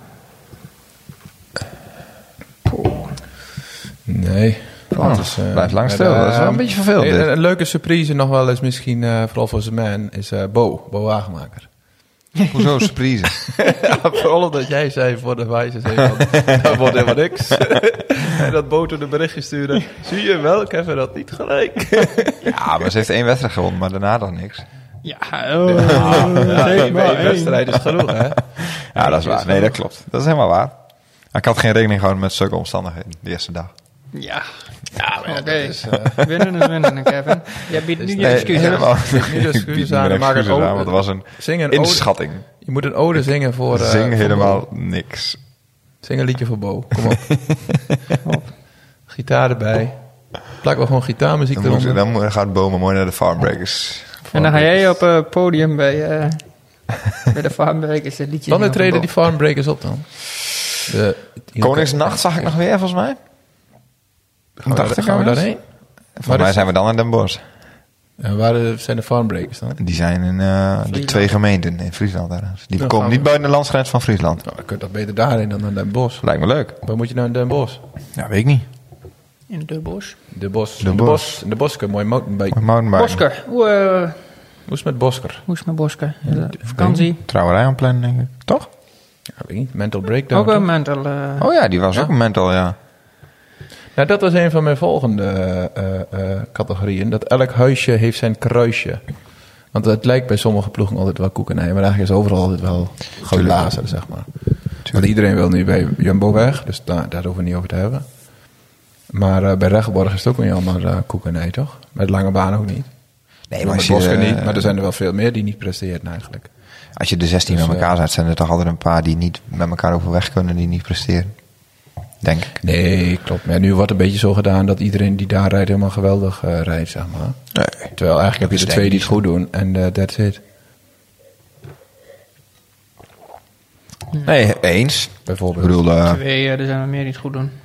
Nee. Oh, Dat is, uh, blijft lang ja, stil. de- Dat is wel een beetje vervelend, nee, dit. Een, een leuke surprise nog wel eens misschien, uh, vooral voor zijn man, is uh, Bo. Bo Wagenmaker. Hoezo surprise? Ja, vooral omdat jij zei voor de wijze, zei van, dat wordt helemaal niks. En dat Bo toen een berichtje stuurde. Zie je wel, Kevin had niet gelijk. Ja, maar ze heeft één wedstrijd gewonnen, maar daarna dan niks. Ja, oh, Ja, zeg één maar één één. wedstrijd is genoeg, hè? Ja, dat is waar. Nee, dat klopt. Dat is helemaal waar. Ik had geen rekening gehouden met zulke omstandigheden de eerste dag. Ja, Ja, maar ja, oké. dat is... uh, Winnen is winnen, Kevin. Jij biedt nu je Nee, excuses. helemaal niet de Ik excuses bied aan, mijn maak een excuses ode. aan, want het was een zing een ode. inschatting. Je moet een ode zingen voor... uh, Zing voor helemaal Bo. niks. Zing een liedje voor Bo. Kom op. op. Gitaar erbij. Plak wel gewoon gitaarmuziek Dan, moet, eronder. dan, moet- dan gaat Bomen mooi naar de Farmbreakers. En dan ga jij op het podium bij, uh, bij de Farmbreakers een liedje Wanneer zingen treden van die Farmbreakers op dan? De, Koningsnacht zag ik nog weer, volgens mij. Gaan we, daar, Dacht ik gaan we wel eens. daarheen? Volgens mij zijn we dan in Den Bosch. En waar zijn de Farmbreakers dan? Die zijn in uh, de twee gemeenten in Friesland. Ergens. Die Dan komen gaan niet we- buiten de landsgrens van Friesland. Nou, dan kun je dat beter daarheen dan naar Den Bosch. Lijkt me leuk. Waar moet je nou in Den Bosch? Ja, weet ik niet. in de bos. De Bos. De De Bos. Bos. De Bos kun je mooi mountainbiken. Mountainbiken. Bosker. Hoe, uh, Hoe is het met Bosker? hoe is het met Bosker? De vakantie. Trouwerij aan plannen, denk ik. Toch? Ja, weet ik niet. Mental breakdown. Ook een toch? mental. Uh, Oh ja, die was Ja? ook een mental, ja. Nou, dat was een van mijn volgende uh, uh, categorieën. Dat elk huisje heeft zijn kruisje. Want het lijkt bij sommige ploegen altijd wel koekenij. Maar eigenlijk is overal altijd wel glazen, zeg maar. Want iedereen wil nu bij Jumbo weg. Dus daar, daar hoeven we niet over te hebben. Maar uh, bij Regenborg is het ook niet allemaal uh, koekenij, toch? Met lange baan ook niet. Nee, Maar maar met als je, Bosker eh, niet. Maar er zijn er wel veel meer die niet presteren eigenlijk. als je de zestien Dus, met elkaar uh, zet, zijn er toch altijd een paar die niet met elkaar overweg kunnen, die niet presteren. Denk ik. Nee, klopt. Maar nu wordt een beetje zo gedaan dat iedereen die daar rijdt helemaal geweldig uh, rijdt, zeg maar. Nee. Terwijl eigenlijk heb je Dat de is twee die denk het goed doen en uh, that's it. Nee, eens. Ik Bijvoorbeeld. bedoel, uh, twee, uh, er zijn er meer die het goed doen.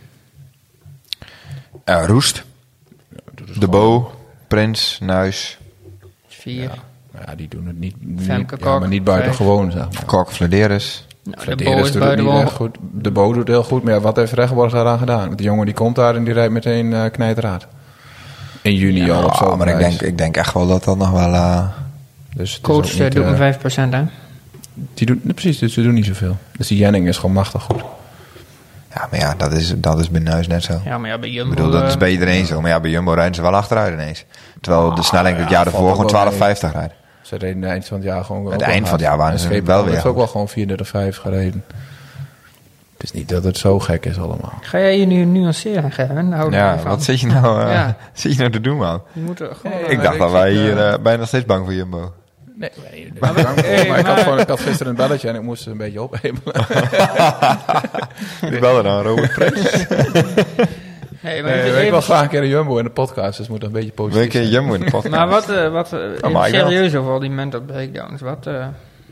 uh, Roest, De Bo, Prins, Nuis, Vier. Nou ja, die doen het niet, niet, Femke ja, Kok, maar niet buitengewoon, zeg maar. Kok, Vladeris. Nou, de Vladeris Bo is doet het niet buitengewoon. echt goed. De Bo doet het heel goed, maar ja, wat heeft Regenborg daaraan gedaan? Want die jongen die komt daar en die rijdt meteen uh, knijteraad. in juni ja, al op zo'n maar ik denk, ik denk echt wel dat dat nog wel... Uh... Dus coach uh, doet maar vijf procent, hè? Die doet, precies, dus ze doen niet zoveel. Dus die Jenning is gewoon machtig goed. Ja, maar ja, dat is, dat is bij Nuis net zo. Ja, maar ja, bij Jumbo... Ik bedoel, dat is bij iedereen ja. zo. Maar ja, bij Jumbo rijden ze wel achteruit ineens. Terwijl oh, de snelheid het ja, jaar ervoor gewoon twaalf vijftig rijden. Ze reden het eind van het jaar gewoon... Het eind van het jaar waren ze wel weer. Het is ook wel gewoon vierendertig vijf gereden. Het is niet dat het zo gek is allemaal. Ga jij je nu nuanceren, Gerben? Ja, wat zit je nou, uh, ja. zit je nou te doen, man? Je moet er gewoon, nee, ik dacht dat wij hier uh, bijna steeds bang voor Jumbo. Nee, nee maar, bang voor, hey, maar, maar ik, had gewoon, ik had gisteren een belletje en ik moest een beetje ophemelen. Ik belde nou Robert Prins. Nee, maar nee, ik wil graag een keer een Jumbo in de podcast, dus het moet een beetje positief zijn. Een keer Jumbo in de podcast. Maar wat, uh, wat uh, oh, serieus over al die mental breakdowns, wat, uh,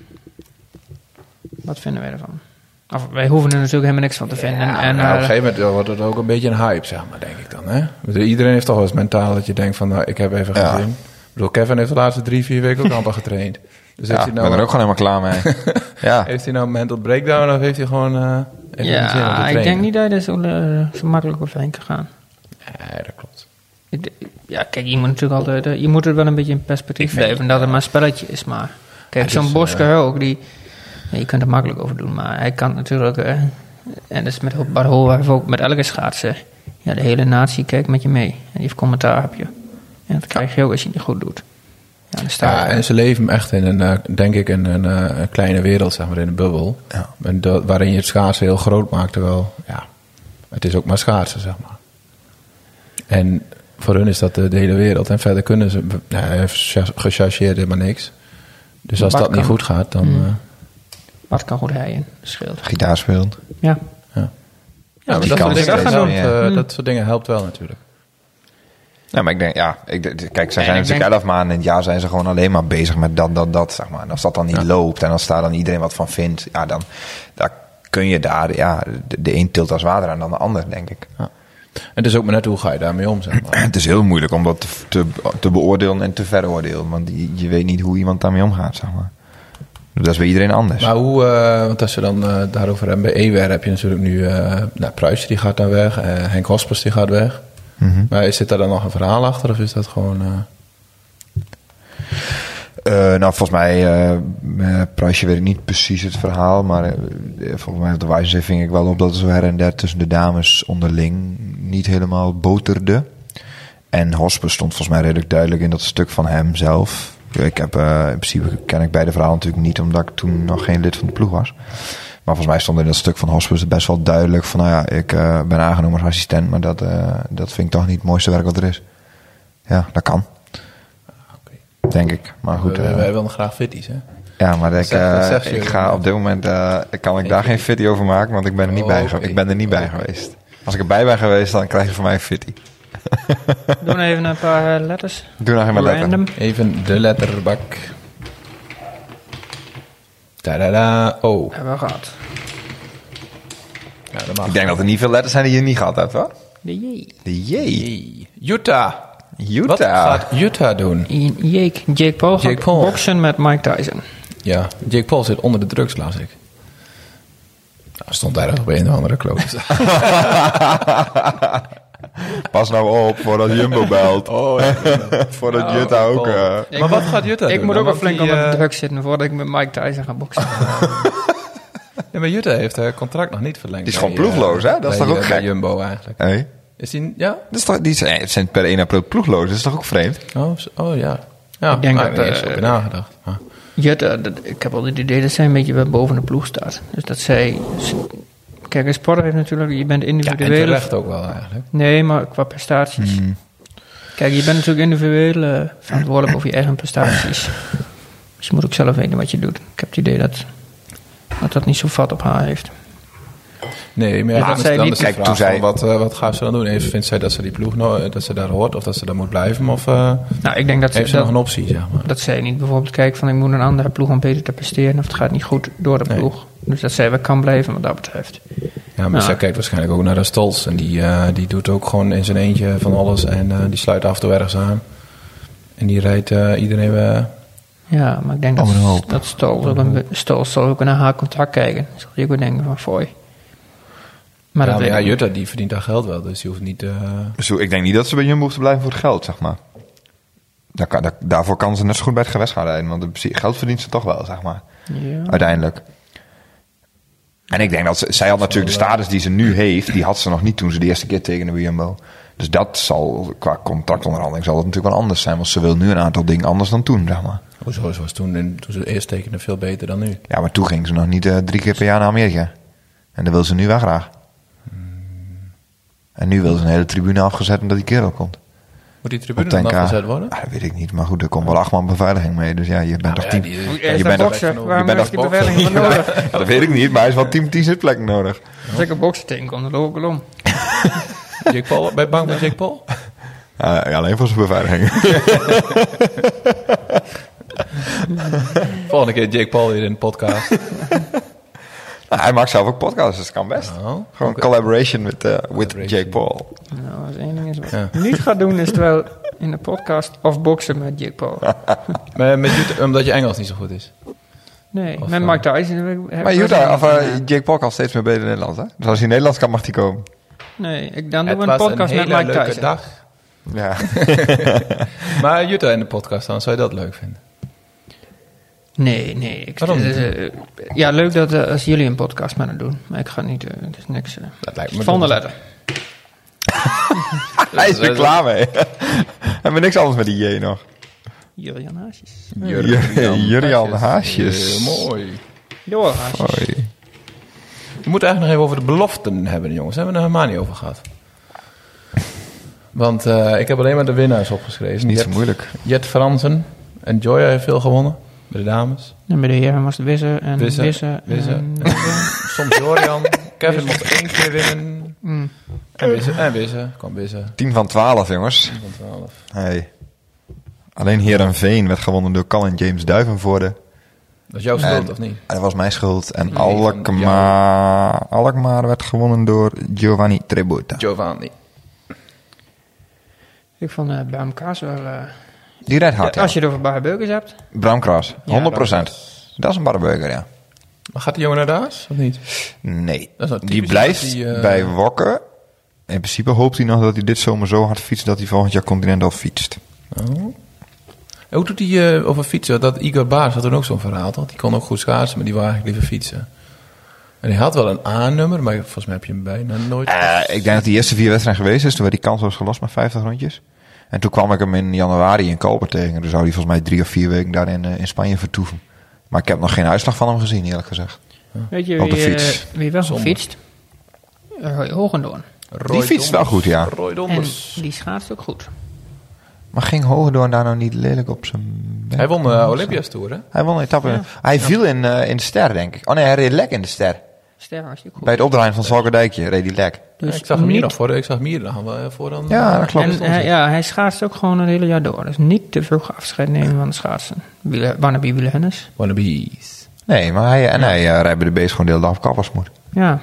wat vinden wij ervan? Of, wij hoeven er natuurlijk helemaal niks van te vinden. Ja, en, nou, uh, op een gegeven moment wordt het ook een beetje een hype, zeg maar, denk ik dan. Hè? Iedereen heeft toch wel eens mentaal dat je denkt van, nou, ik heb even ja. gezien. Ik bedoel, Kevin heeft de laatste drie, vier weken ook amper getraind. Dus ja, heeft hij nou ik ben er ook gewoon helemaal klaar mee. Ja. Heeft hij nou een mental breakdown of heeft hij gewoon uh, even ja, zin om te trainen? Ik denk niet dat je er zo, uh, zo makkelijk overheen kan gaan. Nee, dat klopt. Ja, kijk, je moet natuurlijk altijd, uh, je moet het wel een beetje in perspectief blijven. Dat het maar een spelletje is, maar... Kijk, ja, zo'n dus, Bosker uh, ook, die... Ja, je kunt er makkelijk over doen, maar hij kan natuurlijk... Uh, en dat is met Bart Holwerf ook met elke schaatser. Ja, de hele natie kijkt met je mee. En die heeft commentaar op je. En dat krijg je ook als je het niet goed doet. Ja, dan sta ja, en ze leven echt in een, uh, denk ik, in een, uh, een kleine wereld, zeg maar, in een bubbel. Ja. En dat, waarin je het schaatsen heel groot maakt, terwijl, ja, het is ook maar schaatsen, zeg maar. En voor hun is dat de, de hele wereld. En verder kunnen ze, ja, gechargeerd helemaal niks. Dus als Bart dat kan, niet goed gaat, dan... Mm. Uh, Bart kan goed rijden, dat scheelt. Gitaar spelen. Ja. Ja, ja maar dat, soort dingen, dat, soort, uh, mm. dat soort dingen helpt wel natuurlijk. Ja, maar ik denk, ja, ik, kijk, zij zijn natuurlijk elf maanden in het jaar zijn ze gewoon alleen maar bezig met dat, dat, dat, zeg maar. En als dat dan niet ja. loopt en als daar dan iedereen wat van vindt, ja, dan, dan kun je daar, ja, de, de een tilt als zwaarder aan dan de ander, denk ik. Ja. En het is ook maar net hoe ga je daarmee om, zeg maar. Het is heel moeilijk om dat te, te, te beoordelen en te veroordelen, want je, je weet niet hoe iemand daarmee omgaat, zeg maar. Dat is bij iedereen anders. Maar hoe, uh, want als we dan uh, daarover hebben, bij E W R heb je natuurlijk nu, uh, nou, Pruijs die gaat dan weg, uh, Henk Hospers die gaat weg. Mm-hmm. Maar zit daar dan nog een verhaal achter of is dat gewoon... Uh... Uh, nou, volgens mij, uh, Pruisje weet ik niet precies het verhaal, maar uh, volgens mij op de wijze ving ik wel op dat het zo her en der tussen de dames onderling niet helemaal boterde. En Hospers stond volgens mij redelijk duidelijk in dat stuk van hem zelf. Ik heb, uh, in principe ken ik beide verhalen natuurlijk niet, omdat ik toen nog geen lid van de ploeg was. Maar volgens mij stond in dat stuk van Hospers best wel duidelijk van, nou ja, ik uh, ben aangenomen als assistent, maar dat, uh, dat vind ik toch niet het mooiste werk wat er is. Ja, dat kan. Okay. Denk ik. Maar goed. We, uh, wij willen graag fitties, hè? Ja, maar ik, uh, zeg, ik ga op dit moment, uh, kan ik daar geen fitty over maken, want ik ben er niet, oh, bij, okay. ik ben er niet bij okay. geweest. Als ik erbij ben geweest, dan krijg je van mij een fitty. Doe nou even een paar uh, letters. Doe nog even een letter. Even de letterbak. Tadada. Oh. Hebben we gehad. Ja, dat ik denk dat er niet veel letters zijn die je niet gehad hebt, hoor. De J. De J. J. Utah. Utah. Wat gaat Utah doen? Jake, Jake Paul gaat Jake Paul. boksen met Mike Tyson. Ja, Jake Paul zit onder de drugs, las ik. Nou, stond daar nog bij een of andere klooster. Pas nou op voordat Jumbo belt. Oh, ja, voordat nou, Utah ook... Uh... Maar moet, wat gaat Utah ik doen? Ik moet ook wel flink die, onder de drugs zitten voordat ik met Mike Tyson ga boksen. Ja, maar Utah heeft het contract nog niet verlengd. Die is gewoon ploegloos, hè? Dat is toch ook gek? Jumbo eigenlijk. Hey. Is die, ja? Dat is toch, die zijn, zijn per één april ploegloos. Dat is toch ook vreemd? Oh, oh ja. Ja, ik denk maar dat... Ik heb er uh, nagedacht. Ah. Jutta, dat, ik heb al het idee dat zij een beetje boven de ploeg staat. Dus dat zij... Kijk, een sporter heeft natuurlijk... Je bent individueel... Ja, en terecht ook wel eigenlijk. Nee, maar qua prestaties. Mm. Kijk, je bent natuurlijk individueel uh, verantwoordelijk over je eigen prestaties. Dus je moet ook zelf weten wat je doet. Ik heb het idee dat dat, dat niet zo vat op haar heeft. Nee, maar ja, dat zij dan niet, is kijk, toen zij, wat, uh, wat gaat ze dan doen? Even vindt zij dat ze die ploeg no, dat ze daar hoort of dat ze daar moet blijven? Of uh, nou, ik denk dat heeft ze, ze dat, nog een optie, zeg maar? Dat zij niet bijvoorbeeld kijkt van ik moet een andere ploeg om beter te presteren of het gaat niet goed door de ploeg. Nee. Dus dat zij wel kan blijven wat dat betreft. Ja, maar nou. zij kijkt waarschijnlijk ook naar de Stolz en die, uh, die doet ook gewoon in zijn eentje van alles en uh, die sluit af en toe ergens aan. En die rijdt uh, iedereen weer... Ja, maar ik denk dat, dat Stolz ook, een, Stolz zal ook naar haar contract kijken. Zal je ook denken van fooi. Maar ja, dat maar ja, weet ik Jutta die verdient daar geld wel, dus je hoeft niet... Uh... Zo, ik denk niet dat ze bij Jumbo hoeft te blijven voor het geld, zeg maar. Daar kan, daar, daarvoor kan ze net zo goed bij het gewest gaan rijden. Want de geld verdient ze toch wel, zeg maar. Ja. Uiteindelijk. En ik denk dat ze... Zij had natuurlijk de status die ze nu heeft... die had ze nog niet toen ze de eerste keer tekende bij Jumbo. Dus dat zal, qua contractonderhandeling... zal dat natuurlijk wel anders zijn. Want ze wil nu een aantal dingen anders dan toen, zeg maar. Hoezo, ze was toen, toen ze eerst tekende veel beter dan nu. Ja, maar toen ging ze nog niet uh, drie keer per jaar naar Amerika. En dat wil ze nu wel graag. Hmm. En nu wil ze een hele tribune afgezet omdat die kerel komt. Moet die tribune dan afgezet worden? Ah, dat weet ik niet, maar goed, er komt wel acht man beveiliging mee. Dus ja, je bent nou, toch ja, tien... Die, ja, je, je bent bokser, toch... Waarom heeft die beveiliging voor nodig? Ja, dat weet ik niet, maar hij is wel tien, tien zitplekken nodig. Als ik een bokser tegenkom, dan loop ik wel om. Jake Paul, ben je bang bij Jake Paul? Uh, ja, alleen voor zijn beveiliging. Volgende keer Jake Paul weer in de podcast. Nou, hij maakt zelf ook podcasts, dus dat kan best. Oh, Gewoon okay. collaboration met uh, collaboration. Jake Paul. Nou, als één ding is wat ja. je niet gaat doen, is het wel in de podcast of boksen met Jake Paul. maar met Utah, omdat je Engels niet zo goed is? Nee, of, met Mike Tyson. Maar Utah, of, uh, Jake Paul kan steeds meer beter Nederlands, hè? Dus als hij Nederlands kan, mag hij komen. Nee, ik, dan doen we een podcast een met Mike Tyson. Dag. Ja. Maar Utah in de podcast dan, zou je dat leuk vinden? Nee, nee. Ik, Waarom uh, uh, ja, leuk dat uh, als jullie een podcast met hem doen. Maar ik ga niet, uh, het is niks. Uh, dat lijkt me van de letter. Hij is er klaar mee. Hebben we niks anders met die J nog? Jurjan Haasjes. Jurjan Haasjes. Uh, mooi. Jurjan Haasjes. Mooi. We moeten eigenlijk nog even over de beloften hebben, jongens. Daar hebben we er helemaal niet over gehad. Want uh, ik heb alleen maar de winnaars opgeschreven. Is niet Jet, zo moeilijk. Jet Fransen en Joya heeft veel gewonnen. Bij de dames. En bij de heren was het Wisse en Wisse. Wisse, Wisse. En soms Jorian. Kevin mocht één keer winnen. Mm. En Wisse. En Wisse. Kwam Wisse. tien van twaalf, jongens. tien van twaalf. Hey. Alleen Heerenveen werd gewonnen door Colin James Duivenvoorde. Dat is jouw schuld, en, of niet? Dat was mijn schuld. En nee, Alkmaar, Alkmaar werd gewonnen door Giovanni Trebuta. Giovanni. Ik vond uh, Bram Kaas wel... Uh, Die rijdt hard, ja, als je het over Barrebeukers hebt. Bram Kras, honderd procent. Ja, dat, dat is een Barrebeuker, ja. Maar gaat die jongen naar Daas, of niet? Nee. Dat is die blijft die, uh... bij Wokke. In principe hoopt hij nog dat hij dit zomer zo hard fietst... dat hij volgend jaar Continental fietst. Oh. En hoe doet hij uh, over fietsen? Dat Igor Baars had toen ook zo'n verhaal, toch? Die kon ook goed schaatsen, maar die wou eigenlijk liever fietsen. En hij had wel een A-nummer, maar volgens mij heb je hem bijna nooit... Uh, ik denk dat die eerste vier wedstrijden geweest is. Toen werd die kansloos gelost met vijftig rondjes. En toen kwam ik hem in januari in Koper tegen. Dus zou hij volgens mij drie of vier weken daarin uh, in Spanje vertoeven. Maar ik heb nog geen uitslag van hem gezien, eerlijk gezegd. Ja. Weet je wie, uh, wie wel fietst? Roy Hogendoorn. Roy die fietst wel goed, ja. Roy Donders. En die schaatst ook goed. Maar ging Hogendoorn daar nou niet lelijk op zijn bek? Hij won de uh, Olympia's Tour, hè? Hij won een etappe. Ja. Hij ja. viel in, uh, in de ster, denk ik. Oh nee, hij reed lek in de ster. Ster was hij goed. Bij het opdraaien van Zalkerdijkje reed hij lek. Dus ja, ik zag hem hier nog voor. Ik zag hem hier nog voor dan. Ja, dat klopt. En hij, ja, hij schaatst ook gewoon het hele jaar door. Dus niet te vroeg afscheid nemen van de schaatsen. Wannabe Willehennis. Wannabees. Nee, maar hij, en ja. hij uh, rijdt bij de beest gewoon de hele dag op kappersmoed. Ja.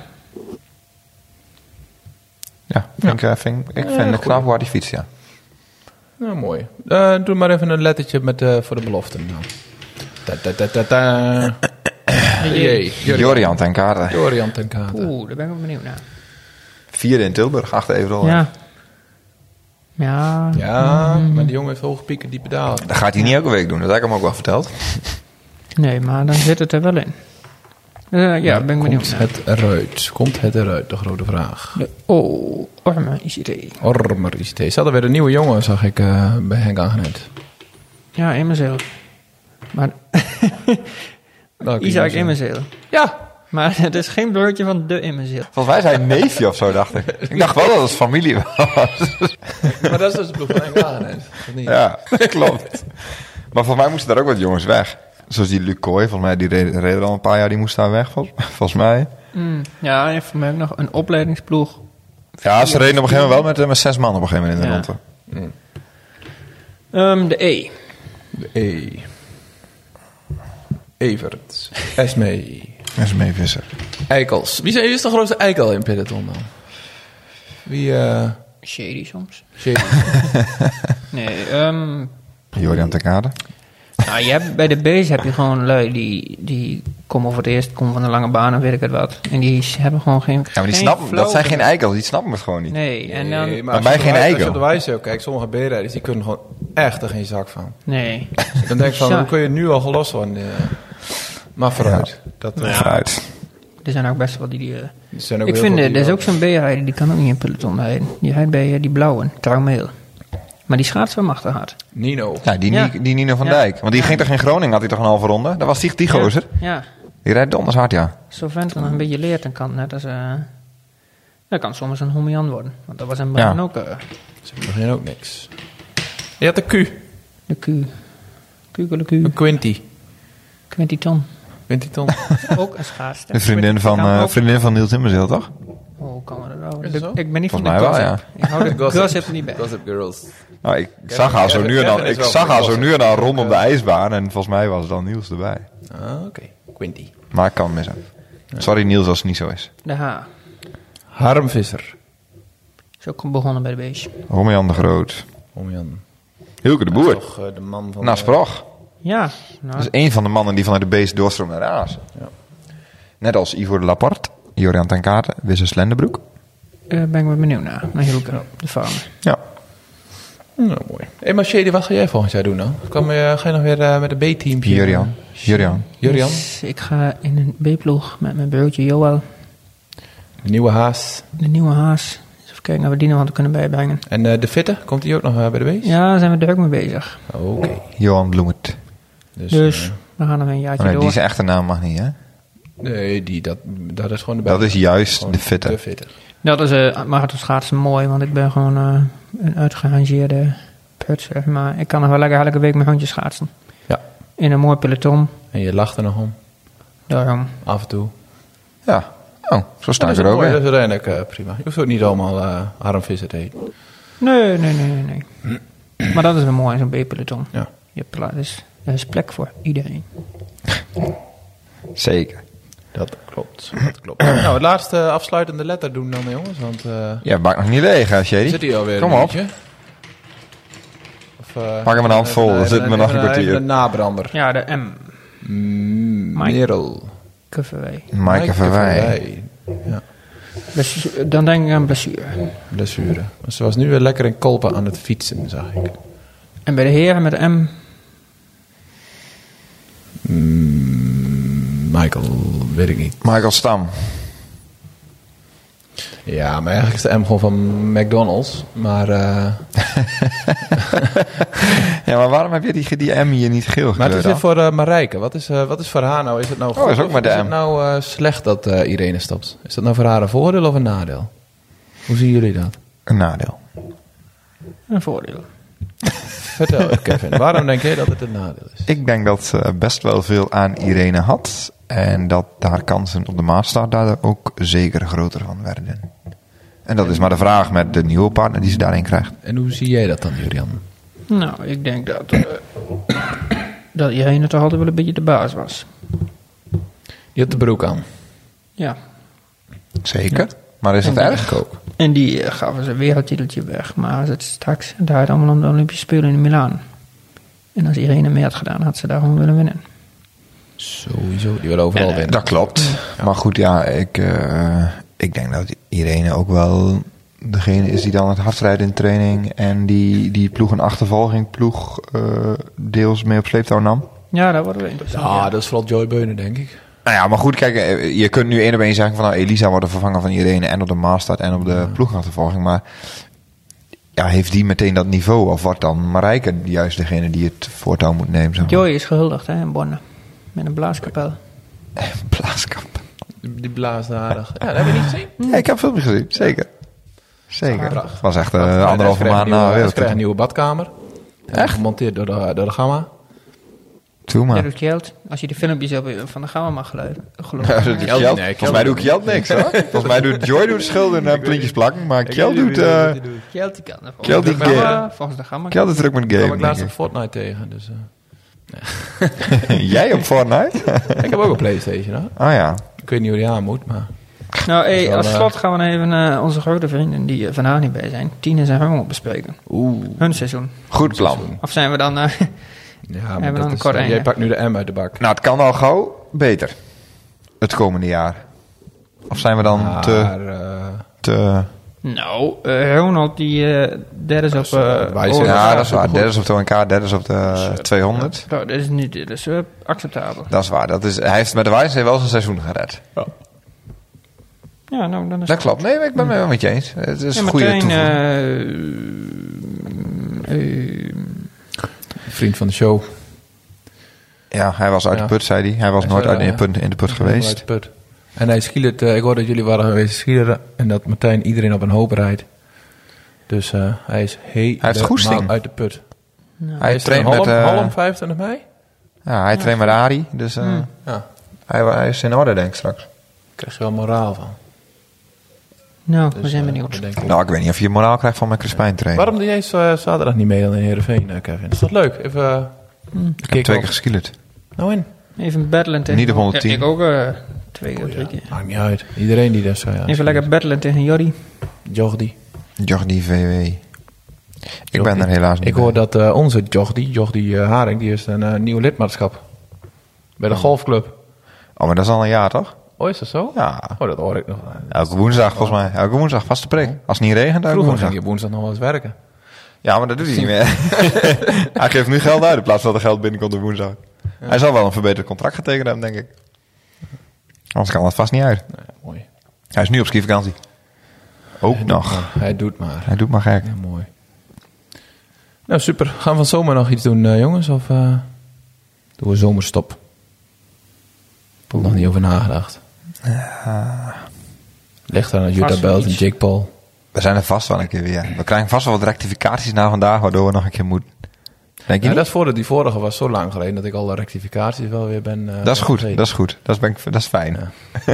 Ja, vind ja. Ik, vind, ik vind het knap waar die fiets, ja. Nou, mooi. Uh, doe maar even een lettertje met, uh, voor de beloften. Nou. Ta, ta, ta, ta, ta. Jee, Jorian ten Kate. Jorian ten Kate. Oeh, daar ben ik wel benieuwd naar. Vierde in Tilburg, achter Everal. Ja. Ja. Ja, mm. maar die jongen heeft hoge pieken, diepe dalen. Dat gaat hij niet elke week doen, dat heb ik hem ook wel verteld. Nee, maar dan zit het er wel in. Uh, ja, ben ik benieuwd naar. Komt het eruit? Komt het eruit? De grote vraag. De, oh, Ormer I C T. Ormer I C T. Ze hadden weer een nieuwe jongen, zag ik uh, bij Henk Aangenet. Ja, Immezeel. Maar... Isaac Immezeel. Ja. Maar het is geen broertje van de Immezeel. Volgens mij zijn neefje of zo, dacht ik. Ik dacht wel dat het familie was. Maar dat is dus de ploeg van Henk Aangenet. Ja, klopt. Maar volgens mij moesten daar ook wat jongens weg. Zoals die Luc Kooi, volgens mij, die reden reed al een paar jaar, die moest daar weg, volgens, volgens mij. Mm, ja, en voor mij ook nog een opleidingsploeg. Ja, ze reden op een gegeven moment wel met, met zes man op een gegeven moment in de ja. ronde. Mm. Um, de E. De E. Evert. Esmee. Esmee Visser. Eikels. Wie, zijn, wie is de grootste eikel in peloton dan? Wie, eh... Uh... Shady soms. Shady. nee, um... Jorian ten Kate. Nou, je hebt, bij de B's heb je gewoon lui die, die komen voor het eerst, komen van de lange baan en weet ik het wat. En die hebben gewoon geen. Ja, maar die geen snappen, dat zijn flow. geen eikels, die snappen het gewoon niet. Nee, en dan. Nee, Maar als bij je op de geen wij- eikel. Als je op de wijze kijkt, sommige B-rijders die kunnen gewoon echt er geen zak van. Nee. Dan denk ik van, Ja. hoe kun je nu al gelost worden? Eh, Maar vooruit. Dat, eh, Vooruit. Er zijn ook best wel die. die uh, er zijn ook ik heel vind, veel er die is wel- ook zo'n B-rijder, die kan ook niet in peloton rijden. Die rijdt bij uh, die blauwe, Traumeel. Maar die schaats wel machtig hard. Nino. Ja, die, Ja. Ni- die Nino van Ja. Dijk. Want die Ja. ging toch in Groningen, had hij toch een halve ronde? Dat was die, die gozer. Ja. Die rijdt donders hard, ja. Zo vent dan een beetje leert, dan kan het net als. Uh, dat kan soms een Homian worden. Want dat was in het Ja. begin ook uh, Ze beginnen ook niks. Je had de Q. de Q. Kugele Q. Een Quinty. Quinty Ton. Quinty Ton. Ook een schaatster. De vriendin van, Kan eh, ook- vriendin van Niels Timmerzeel, toch? Oh, kan we dat nou? Is het zo? Ik ben niet van de Volgens mij wel, gossip. Ik hou de Gossip. gossip er niet bij. Gossip Girls. Nou, ik zag haar zo nu en dan, Kevin is ik wel zag voor haar de zo nu en dan rondom de ijsbaan. En volgens mij was dan Niels erbij. Ah, oké. Quinty. Maar ik kan mis hebben. Sorry Niels als het niet zo is. De H. Harm Visser. Is ook begonnen bij de beestje. Romejan de Groot. Om Jan. Hilke de Dat is Boer. toch eh, de man van... Na eh, Sprog. Ja. Nou, Dat is één van de mannen die vanuit de beest doorstroomt naar de Aas. Ja. Net als Ivo de Laporte, Jorian ten Katen, Wisse Slenderbroek. daar ben ik wel benieuwd naar. Naar Hilke, de farmer. Ja. Nou, mooi. Hé, maar Shady, wat ga jij volgend jaar doen dan? Kom je, ga je nog weer eh, met een B-teampje? Jurian. Jurian. Jurian. Dus ik ga in een B-ploeg met mijn broertje Joël. De nieuwe Haas. De nieuwe haas. Dus even kijken of we die nog hadden kunnen bijbrengen. En eh, de fitte, komt die ook nog eh, bij de beest? Ja, daar zijn we druk mee bezig. Oké. Johan Bloemert. Dus, Dus eh, we gaan nog een jaartje Oh, nee, door. die zijn echte naam mag niet, hè? nee, die, dat, dat is gewoon de Dat is juist Gewoon de fitte. De fitte. Dat is uh, marathonschaatsen mooi, want ik ben gewoon uh, een uitgerangeerde put, zeg maar. Ik kan nog wel lekker elke week mijn hondjes schaatsen. Ja. In een mooi peloton. En je lacht er nog om. Daarom. Af en toe. Ja. Oh, zo sta dat ik is er ook mooi, bij. dat is uiteindelijk eh, prima. Je hoeft ook niet allemaal uh, Harm Visser te eten. Nee, nee, nee, nee. nee. Maar dat is wel mooi, zo'n B-peloton. Ja. Je hebt pla- dus, er is plek voor iedereen. Zeker. Dat klopt. Dat klopt. nou, het laatste afsluitende letter doen dan, jongens. Want uh, Ja, bak nog niet leeg, hè, Shady? zit hier alweer Kom een op. beetje. Of, uh, Pak hem een hand vol, dan zitten we nog een kwartier. Een nabrander. Ja, de M. Mm, Mike. Merel. K V W. Maaike Verwij. Verwij. Ja, Blessu- Dan denk ik aan blessure. blessure. Maar ze was nu weer lekker in Kolpen aan het fietsen, zag ik. En bij de heren met de M. Mm, Michael, weet ik niet. Michael Stam. Ja, maar eigenlijk is de M gewoon van McDonald's. Maar, uh, Ja, maar waarom heb je die, die M hier niet geel maar het gekleurd is weer dan? voor uh, Marijke. Wat is, uh, wat is voor haar nou? Is het nou Oh, goed is ook of maar de is M. het nou uh, slecht dat uh, Irene stopt? Is dat nou voor haar een voordeel of een nadeel? Hoe zien jullie dat? Een nadeel. Een voordeel. Vertel, Kevin. Waarom denk jij dat het een nadeel is? Ik denk dat ze best wel veel aan Irene had. En dat haar kansen op de Maastart daar ook zeker groter van werden. En dat is maar de vraag met de nieuwe partner die ze daarin krijgt. En hoe zie jij dat dan, Julian? Nou, ik denk dat, uh, dat Irene toch altijd wel een beetje de baas was. Je hebt de broek aan. Ja. Zeker. Maar is dat En die- erg? Ook. En die uh, gaven ze een wereldtiteltje weg. Maar als het straks draait allemaal om de Olympische Spelen in Milaan. En als Irene mee had gedaan, had ze daar gewoon willen winnen. Sowieso, die wil overal En, uh, winnen. Dat klopt. Maar goed, ja, ik, uh, ik denk dat Irene ook wel degene is die dan het hardst rijdt in training. En die, die ploeg een achtervolging ploeg uh, deels mee op sleeptouw nam. Ja, dat wordt wel interessant. Ja, ja. dat is vooral Joy Beunen, denk ik. Nou ja, maar goed, kijk, je kunt nu één op één zeggen van nou, Elisa wordt de vervanger van Irene en op de Maastart en op de ja. ploegachtervolging. Maar ja, heeft die meteen dat niveau? Of wordt dan Marijke juist degene die het voortouw moet nemen? Zeg maar? Joy is gehuldigd hè, in Borne. Met een blaaskapel. Blaaskap. Die blaast aardig. Ja, dat hebben we niet gezien. Ja, ik heb filmpjes gezien, zeker. Zeker. Prachtig. Het was echt uh, Want, anderhalve hij maand krijgt een na nieuwe- Hij weer. krijgt een nieuwe badkamer. Echt? Gemonteerd door de, door de Gamma. Doe Dat maar. doet geld. Als je de filmpjes op, van de Gamma mag geloven. Ja, dat doet Kjeld- Kjeld- nee, Kjeld Volgens mij doet doet Kjeld niks hoor. Volgens mij doet Joy doet schilderen en plintjes plakken. Maar Kjeld doet, uh, Geld die kan. Volgens Kjeld de die Gamma, game. volgens de Gamma. Kjeld is druk met Daar kwam game. ik laatst op denk Fortnite tegen. Dus, uh. ik. Jij op Fortnite? Ik heb ook een Playstation. Hè? Oh ja. Ik weet niet hoe die aan moet, maar... Nou, hey, wel, als uh, slot gaan we nog even uh, onze grote vrienden die uh, vandaag niet bij zijn. Tines en Hummel bespreken. Oeh. Hun seizoen. Goed plan. Of zijn we dan... Uh, Ja, Hebben maar we dat dan is, kort uh, een, jij ja. pakt nu de M uit de bak. Nou, het kan al gauw beter. Het komende jaar. Of zijn we dan Maar, te... uh, te Nou, uh, Ronald die uh, derde is op... is, uh, Uh, wijs, oh, ja, ja, dat is waar. supergoed. Derde is op de O N K, derde is op de tweehonderd. nou, dat is niet dat is, uh, acceptabel. Dat is waar. Dat is, hij heeft met de Wijze wel zijn seizoen gered. ja. Ja, nou, dan is Dat klopt. Nee, ik ben het wel met je eens. Het is ja, een goede meteen, toevoeging. uh, uh, Vriend van de show. Ja, hij was uit Ja. de put, zei hij. Hij was Hij nooit zei, uit in de ja. put, in de put Uit geweest. de put. En hij skilert, uh, ik hoorde dat jullie waren geweest skileren en dat Martijn iedereen op een hoop rijdt. Dus uh, hij is helemaal goesting. uit de put. nou, Hij is traint Holm, met... uh, Holm vijfentwintig mei? ja, hij traint met Arie. Dus uh, Hmm. Ja, hij, hij is in orde, denk ik, straks. daar krijg je wel moraal van. nou, Dus, we zijn uh, benieuwd. dat denk ik. Nou, ik weet niet of je moraal krijgt van mijn Crispijn trainen. Waarom doe jij uh, zaterdag niet mee dan in Heerenveen, uh, Kevin? Is dat leuk? Even uh, Hmm. Ik heb twee keer geskilerd. Nou in. Even battelen tegen... Niet op honderdtien. Ja, ik ook uh, twee keer, Oh, drie ja. keer. Maakt niet uit. Iedereen die dat zo ja. Even lekker battelen tegen Jordi. Jogdi. Jordi V W. Ik ben er helaas niet Ik hoor dat uh, onze Jogdi, Jogdi uh, Haring, die is een uh, nieuw lidmaatschap. Bij de golfclub. Oh, maar dat is al een jaar, toch? Oh, is dat zo? Ja. Oh, dat hoor ik nog. Elke woensdag, volgens mij. Elke woensdag, vaste prik. Als het niet regent, elke Vroeger woensdag. ging je woensdag nog wel eens werken. Ja, maar dat doet hij niet meer. Hij geeft nu geld uit in plaats van dat er geld binnenkomt op woensdag. Hij zal wel een verbeterd contract getekend hebben, denk ik. Anders kan dat vast niet uit. Nee, mooi. Hij is nu op skivakantie. Ook Hij nog. Doet maar, hij doet maar. Hij doet maar gek. Ja, mooi. Nou, super. Gaan we van zomer nog iets doen, uh, jongens? Of uh, doen we zomerstop? Ik heb er nog niet over nagedacht. Uh, Ligt aan Vast Jutta wel Belt en iets. Jake Paul. we zijn er vast wel een keer weer. We krijgen vast wel wat rectificaties na vandaag, waardoor we nog een keer moeten. Denk je Ja, niet? dat is voor die vorige was zo lang geleden dat ik al de rectificaties wel weer ben. Uh, Dat is goed, vergeten. dat is goed. Dat is, ben ik, dat is fijn. Ja.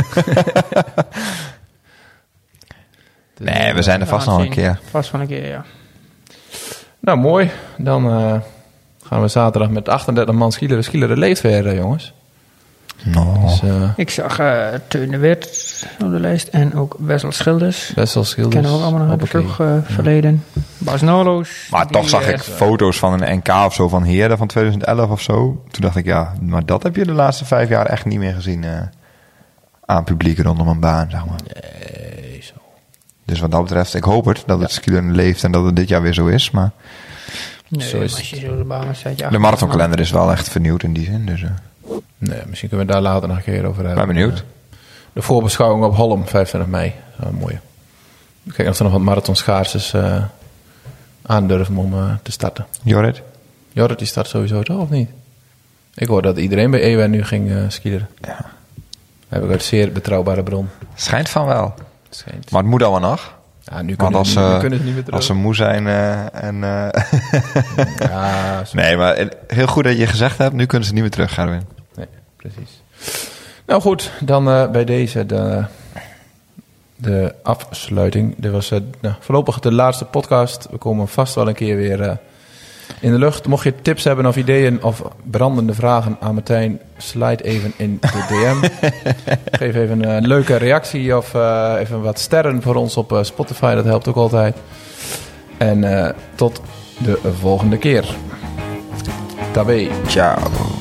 Dus, Nee, we uh, zijn er vast Ja, nog een zien. keer. Vast van een keer, ja. Nou, mooi. Dan uh, gaan we zaterdag met achtendertig man skileren. Skileren leeft weer, uh, jongens. No. Dus uh, Ik zag uh, Teun de Wit op de lijst en ook Wessel Schilders. best wel skilders. Kennen we ook allemaal nog uit het Hoppakee. vroeg uh, verleden. Bas Nolo's. Maar die, toch zag uh, ik foto's van een N K of zo van Heerden van twintig elf of zo. Toen dacht ik, ja, maar dat heb je de laatste vijf jaar echt niet meer gezien uh, aan publiek rondom een baan, zeg maar. Nee, zo. Dus wat dat betreft, ik hoop het, dat het skileren leeft en dat het dit jaar weer zo is. Maar Nee, Zo is maar als je zo de baan zet, ja. de marathonkalender is wel echt vernieuwd in die zin. Dus uh, Nee, misschien kunnen we daar later nog een keer over hebben. ben benieuwd. De voorbeschouwing op Holm, vijfentwintig mei. Dat is een mooie. Kijk of er nog wat marathonschaarsers uh, aandurven om uh, te starten. Jorrit? Jorrit, die start sowieso toch, of niet? Ik hoor dat iedereen bij E W N nu ging uh, skileren. Ja. Dat heb ik uit zeer betrouwbare bron. Schijnt van wel. Schijnt. Maar het moet allemaal nog. Ja, nu Want kunnen, als, ze, niet- nu uh, kunnen ze niet meer terug. als ze moe zijn uh, en... Uh, Ja, zo- nee, maar heel goed dat je gezegd hebt, nu kunnen ze niet meer terug, Gerwin. nee, precies. Nou goed, dan uh, bij deze de, de afsluiting. Dit was uh, nou, voorlopig de laatste podcast. We komen vast wel een keer weer uh, in de lucht. Mocht je tips hebben of ideeën of brandende vragen aan Martijn, slide even in de D M. Geef even een leuke reactie of uh, even wat sterren voor ons op uh, Spotify. Dat helpt ook altijd. En uh, tot de volgende keer. Tabé. Ciao.